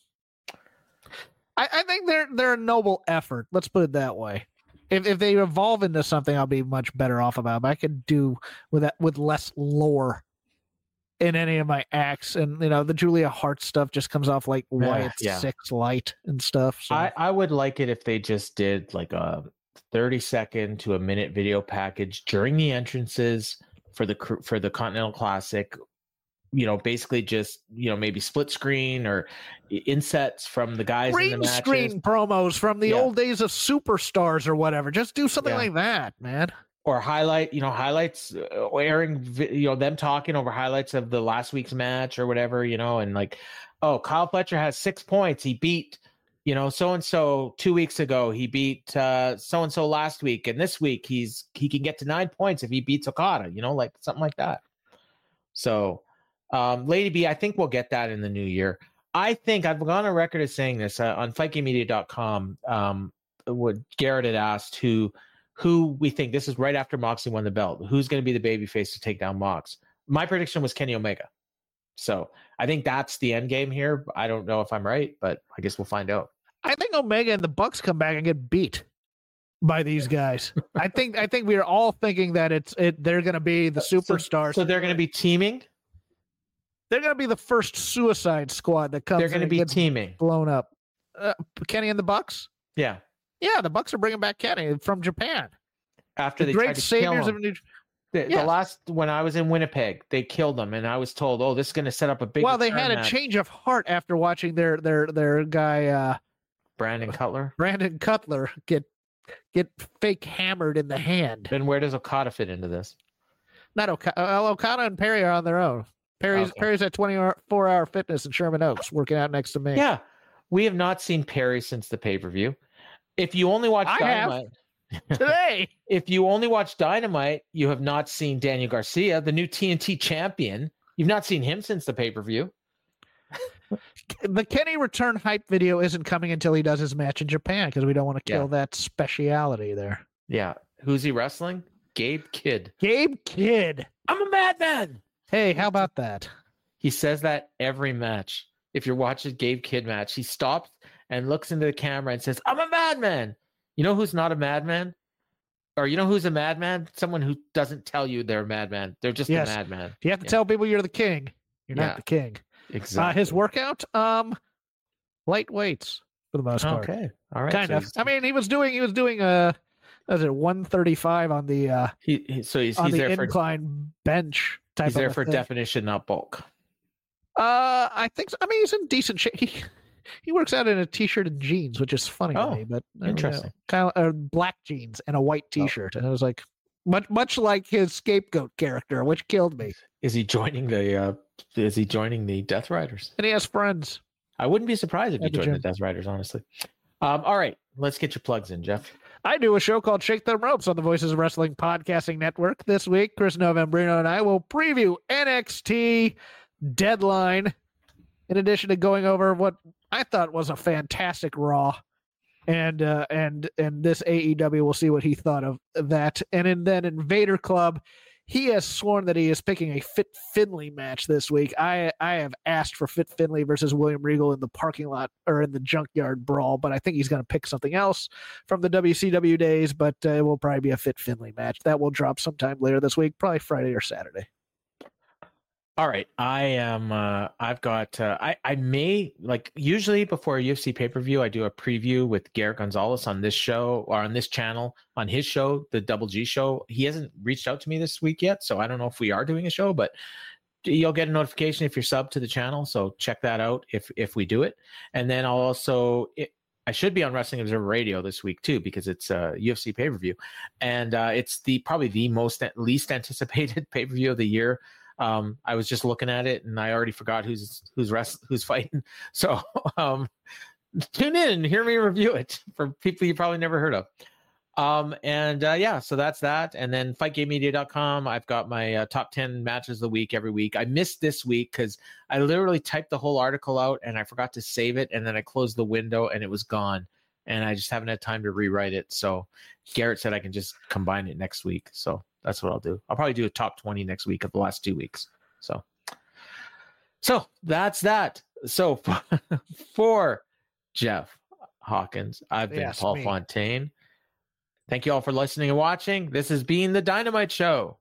I, I think they're they're a noble effort. Let's put it that way. If if they evolve into something, I'll be much better off about it. But I could do with that with less lore in any of my acts, and you know the Julia Hart stuff just comes off like Wyatt yeah. Six light and stuff. So. I I would like it if they just did like a thirty second to a minute video package during the entrances for the for the Continental Classic. You know, basically just, you know, maybe split screen or insets from the guys Green in the matches. Screen promos from the yeah. old days of Superstars or whatever. Just do something yeah. like that, man. Or highlight, you know, highlights, uh, airing, you know, them talking over highlights of the last week's match or whatever, you know, and like, oh, Kyle Fletcher has six points. He beat, you know, so-and-so two weeks ago. He beat uh, so-and-so last week. And this week he's, he can get to nine points if he beats Okada, you know, like something like that. So, Um, Lady B, I think we'll get that in the new year. I think I've gone on record as saying this uh, on fight game media dot com. Um, what Garrett had asked who who we think, this is right after Moxley won the belt, who's going to be the babyface to take down Mox. My prediction was Kenny Omega. So I think that's the end game here. I don't know if I'm right, but I guess we'll find out. I think Omega and the Bucks come back and get beat by these guys. I think I think we are all thinking that it's it. They're going to be the superstars. So, so they're going to be teaming. They're going to be the first Suicide Squad that comes. They're going to be teaming, blown up. Uh, Kenny and the Bucks. Yeah, yeah. The Bucks are bringing back Kenny from Japan. After the they great tried to saviors kill him. of New. The, yeah. the last when I was in Winnipeg, they killed them, and I was told, "Oh, this is going to set up a big." Well, they had a match. change of heart after watching their their their guy uh, Brandon Cutler. Brandon Cutler get get fake hammered in the hand. Then where does Okada fit into this? Not Okada. Well, Okada and Perry are on their own. Perry's okay. Perry's at twenty-four hour fitness in Sherman Oaks, working out next to me. Yeah, we have not seen Perry since the pay per view. If you only watch I Dynamite have. Today, if you only watch Dynamite, you have not seen Daniel Garcia, the new T N T champion. You've not seen him since the pay per view. The Kenny return hype video isn't coming until he does his match in Japan because we don't want to kill yeah. that speciality there. Yeah, who's he wrestling? Gabe Kidd. Gabe Kidd. I'm a madman. Hey, how about that? He says that every match. If you're watching Gabe Kidd match, he stops and looks into the camera and says, I'm a madman. You know who's not a madman? Or you know who's a madman? Someone who doesn't tell you they're a madman. They're just yes. a madman. You have to yeah. tell people you're the king. You're yeah. not the king. Exactly. Uh, his workout, um, light weights for the most part. Okay. All right. Kind so of. I mean, he was doing, he was doing, uh, was it one thirty-five on the, uh, he, he so he's, on he's the there incline for, bench type he's of there for thing. definition, not bulk. Uh, I think so. I mean, he's in decent shape. He, he works out in a t-shirt and jeans, which is funny oh, to me, but interesting. Kind of uh, black jeans and a white t-shirt. Oh. And I was like, much, much like his scapegoat character, which killed me. Is he joining the, uh, is he joining the Death Riders? And he has friends. I wouldn't be surprised if he joined the Death Riders, honestly. Um, all right, let's get your plugs in, Jeff. I do a show called Shake Them Ropes on the Voices of Wrestling Podcasting Network. This week, Chris Novembrino and I will preview N X T Deadline, in addition to going over what I thought was a fantastic Raw. And uh, and and this A E W, we'll see what he thought of that. And in, then in Vader Club, he has sworn that he is picking a Fit Finlay match this week. I I have asked for Fit Finlay versus William Regal in the parking lot or in the Junkyard Brawl, but I think he's going to pick something else from the W C W days, but uh, it will probably be a Fit Finlay match. That will drop sometime later this week, probably Friday or Saturday. All right, I am. Uh, I've got. Uh, I I may like usually before a U F C pay per view, I do a preview with Garrett Gonzalez on this show or on this channel on his show, the Double G Show. He hasn't reached out to me this week yet, so I don't know if we are doing a show, but you'll get a notification if you're sub to the channel. So check that out if if we do it, and then I'll also. It, I should be on Wrestling Observer Radio this week too because it's a U F C pay per view, and uh, it's the probably the most least anticipated pay per view of the year. Um, I was just looking at it and I already forgot who's who's rest, who's fighting. So um, tune in and hear me review it for people you probably never heard of. Um, and uh, yeah, so that's that. And then fight game media dot com. I've got my uh, top ten matches of the week every week. I missed this week because I literally typed the whole article out and I forgot to save it. And then I closed the window and it was gone. And I just haven't had time to rewrite it. So Garrett said I can just combine it next week. So that's what I'll do. I'll probably do a top twenty next week of the last two weeks. So, so that's that. So for, for Jeff Hawkins, I've been yes, Paul me. Fontaine. Thank you all for listening and watching. This has been the Dynamite Show.